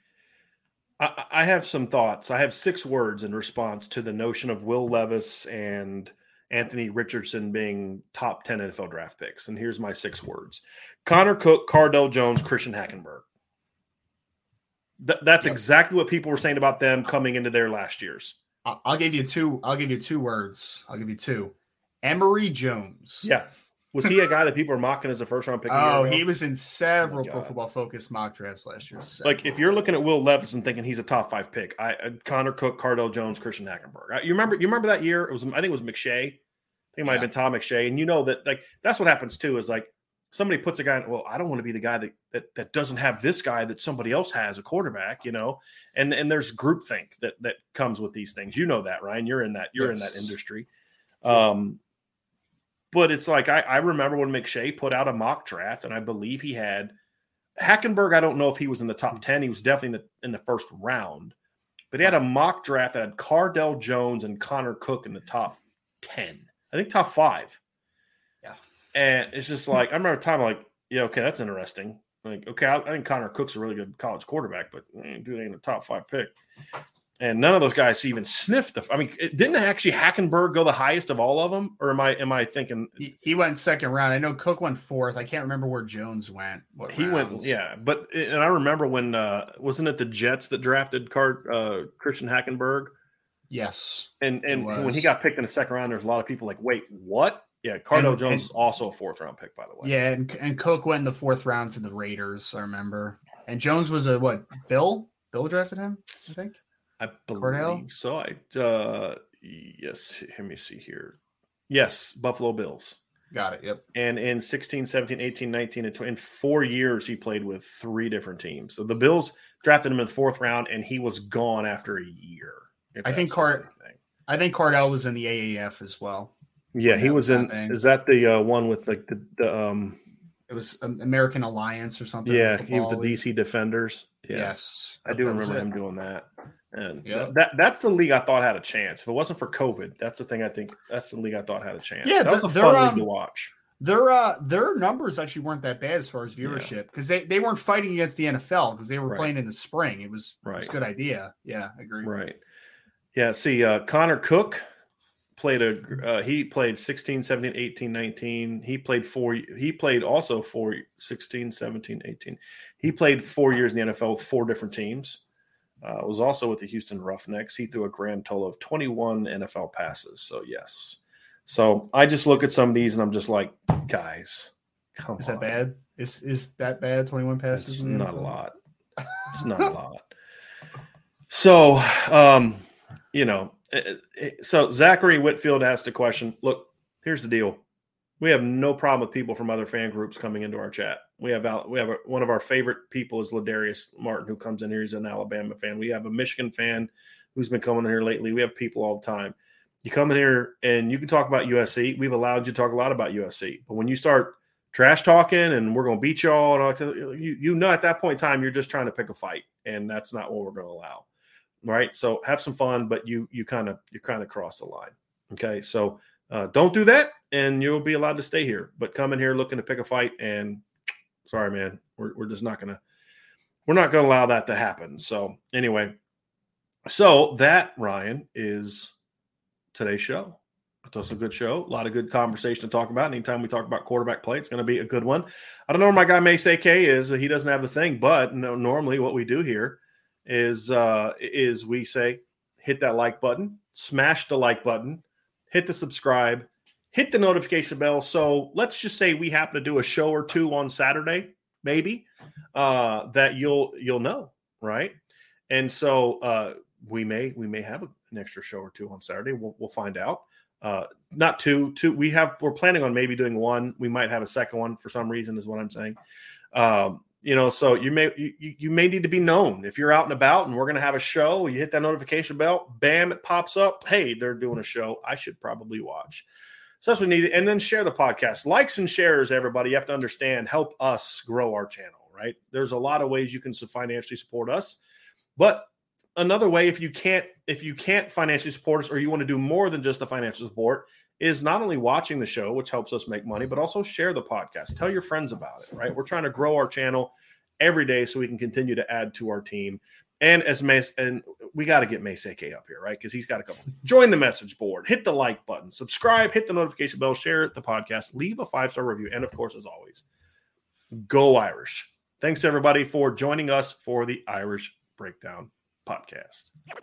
I have some thoughts. I have 6 words in response to the notion of Will Levis and Anthony Richardson being top 10 NFL draft picks. And here's my 6 words. Connor Cook, Cardale Jones, Christian Hackenberg. That's exactly what people were saying about them coming into their last years. I'll give you 2 words. I'll give you 2. Emory Jones. Yeah. Was he a guy that people were mocking as a first-round pick? Oh, he was in several Pro Football Focus mock drafts last year. Like, if you're looking at Will Levis and thinking he's a top 5 pick, Connor Cook, Cardale Jones, Christian Hackenberg. You remember that year? I think it was McShay. I think it might have been Tom McShay. And you know that, like, that's what happens too. Is like somebody puts a guy. Well, I don't want to be the guy that doesn't have this guy that somebody else has, a quarterback. You know, and there's groupthink that comes with these things. You know that, Ryan. You're in that industry. But it's like I remember when McShay put out a mock draft, and I believe he had Hackenberg. I don't know if he was in the top 10. He was definitely in the first round. But he had a mock draft that had Cardale Jones and Connor Cook in the top 10. I think top 5. Yeah. And it's just like, I remember a time like, yeah, okay, that's interesting. Like, okay, I think Connor Cook's a really good college quarterback, but dude ain't a top 5 pick. And none of those guys even sniffed didn't actually Hackenberg go the highest of all of them? Or am I thinking he went second round? I know Cook went 4th. I can't remember where Jones went. Went, yeah. But I remember when wasn't it the Jets that drafted Christian Hackenberg? Yes. And when he got picked in the second round, there's a lot of people like, wait, what? Yeah, Cardale Jones is also a 4th round pick, by the way. Yeah, and Cook went in the 4th round to the Raiders, I remember. And Jones was Bill drafted him, I think. I believe Cordell? So. Yes, let me see here. Yes, Buffalo Bills. Got it, yep. And in 16, 17, 18, 19, and 20, in 4 years, he played with 3 different teams. So the Bills drafted him in the 4th round, and he was gone after a year. I think Cardell was in the AAF as well. Yeah, he was in. Is that the one with like the It was American Alliance or something. Yeah, he was the DC Defenders. Yeah. Yes. I do remember him doing that. And Yep. that's the league I thought had a chance. If it wasn't for COVID, that's the thing I think that's the league I thought had a chance. Yeah, that was a they're, fun league to watch. Their numbers actually weren't that bad as far as viewership because they weren't fighting against the NFL because they were playing in the spring. It was a good idea. Yeah, I agree. Right. Yeah. See, Connor Cook played he played 16, 17, 18, 19. He played also 16, 17, 18. He played 4 years in the NFL with 4 different teams. Was also with the Houston Roughnecks. He threw a grand total of 21 NFL passes. So, yes. So, I just look at some of these and I'm just like, guys, come on. Is that bad? Is that bad, 21 passes? It's not a lot. It's not a lot. So, so Zachary Whitfield asked a question. Look, here's the deal. We have no problem with people from other fan groups coming into our chat. We have one of our favorite people is Ladarius Martin, who comes in here. He's an Alabama fan. We have a Michigan fan who's been coming in here lately. We have people all the time. You come in here and you can talk about USC. We've allowed you to talk a lot about USC. But when you start trash talking and we're going to beat y'all, and all, you know at that point in time, you're just trying to pick a fight. And that's not what we're going to allow. Right? So have some fun, but you kind of cross the line. Okay? So don't do that, and you'll be allowed to stay here. But come in here looking to pick a fight, and sorry, man, we're just not gonna allow that to happen. So anyway, so that, Ryan, is today's show. It's a good show, a lot of good conversation to talk about. Anytime we talk about quarterback play, it's going to be a good one. I don't know where my guy Mace AK is. He doesn't have the thing, but normally what we do here is we say hit that like button, smash the like button, hit the subscribe, hit the notification bell. So let's just say we happen to do a show or two on Saturday, maybe, that you'll know, right? And so we may have an extra show or two on Saturday. We'll find out. Not two. We're planning on maybe doing one. We might have a second one for some reason, is what I'm saying. So you may need to be known if you're out and about and we're going to have a show. You hit that notification bell, bam, it pops up. Hey, they're doing a show. I should probably watch. So that's what we need. And then share the podcast. Likes and shares, everybody. You have to understand, help us grow our channel, right? There's a lot of ways you can financially support us. But another way, if you can't financially support us, or you want to do more than just the financial support, is not only watching the show, which helps us make money, but also share the podcast. Tell your friends about it, right? We're trying to grow our channel every day so we can continue to add to our team. And as Mace, and we got to get Mace AK up here, right? Because he's got a couple. Join the message board, hit the like button, subscribe, hit the notification bell, share the podcast, leave a 5-star review. And of course, as always, go Irish. Thanks everybody for joining us for the Irish Breakdown podcast.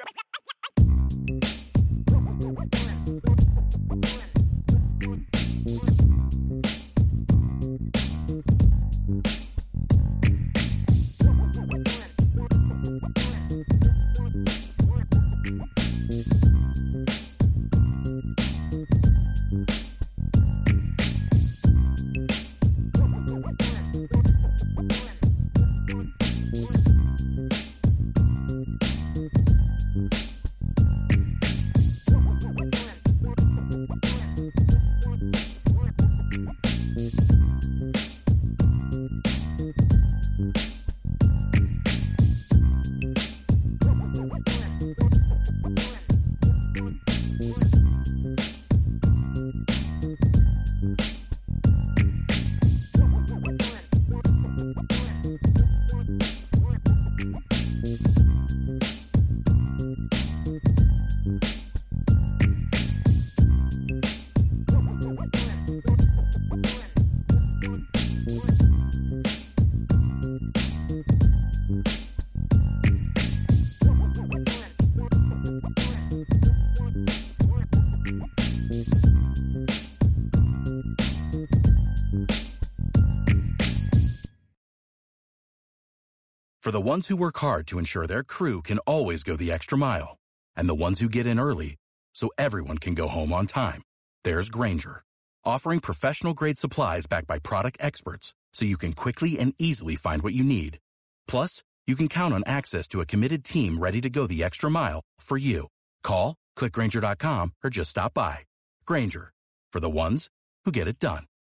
For the ones who work hard to ensure their crew can always go the extra mile, and the ones who get in early so everyone can go home on time, there's Grainger, offering professional-grade supplies backed by product experts so you can quickly and easily find what you need. Plus, you can count on access to a committed team ready to go the extra mile for you. Call, click Grainger.com, or just stop by. Grainger, for the ones who get it done.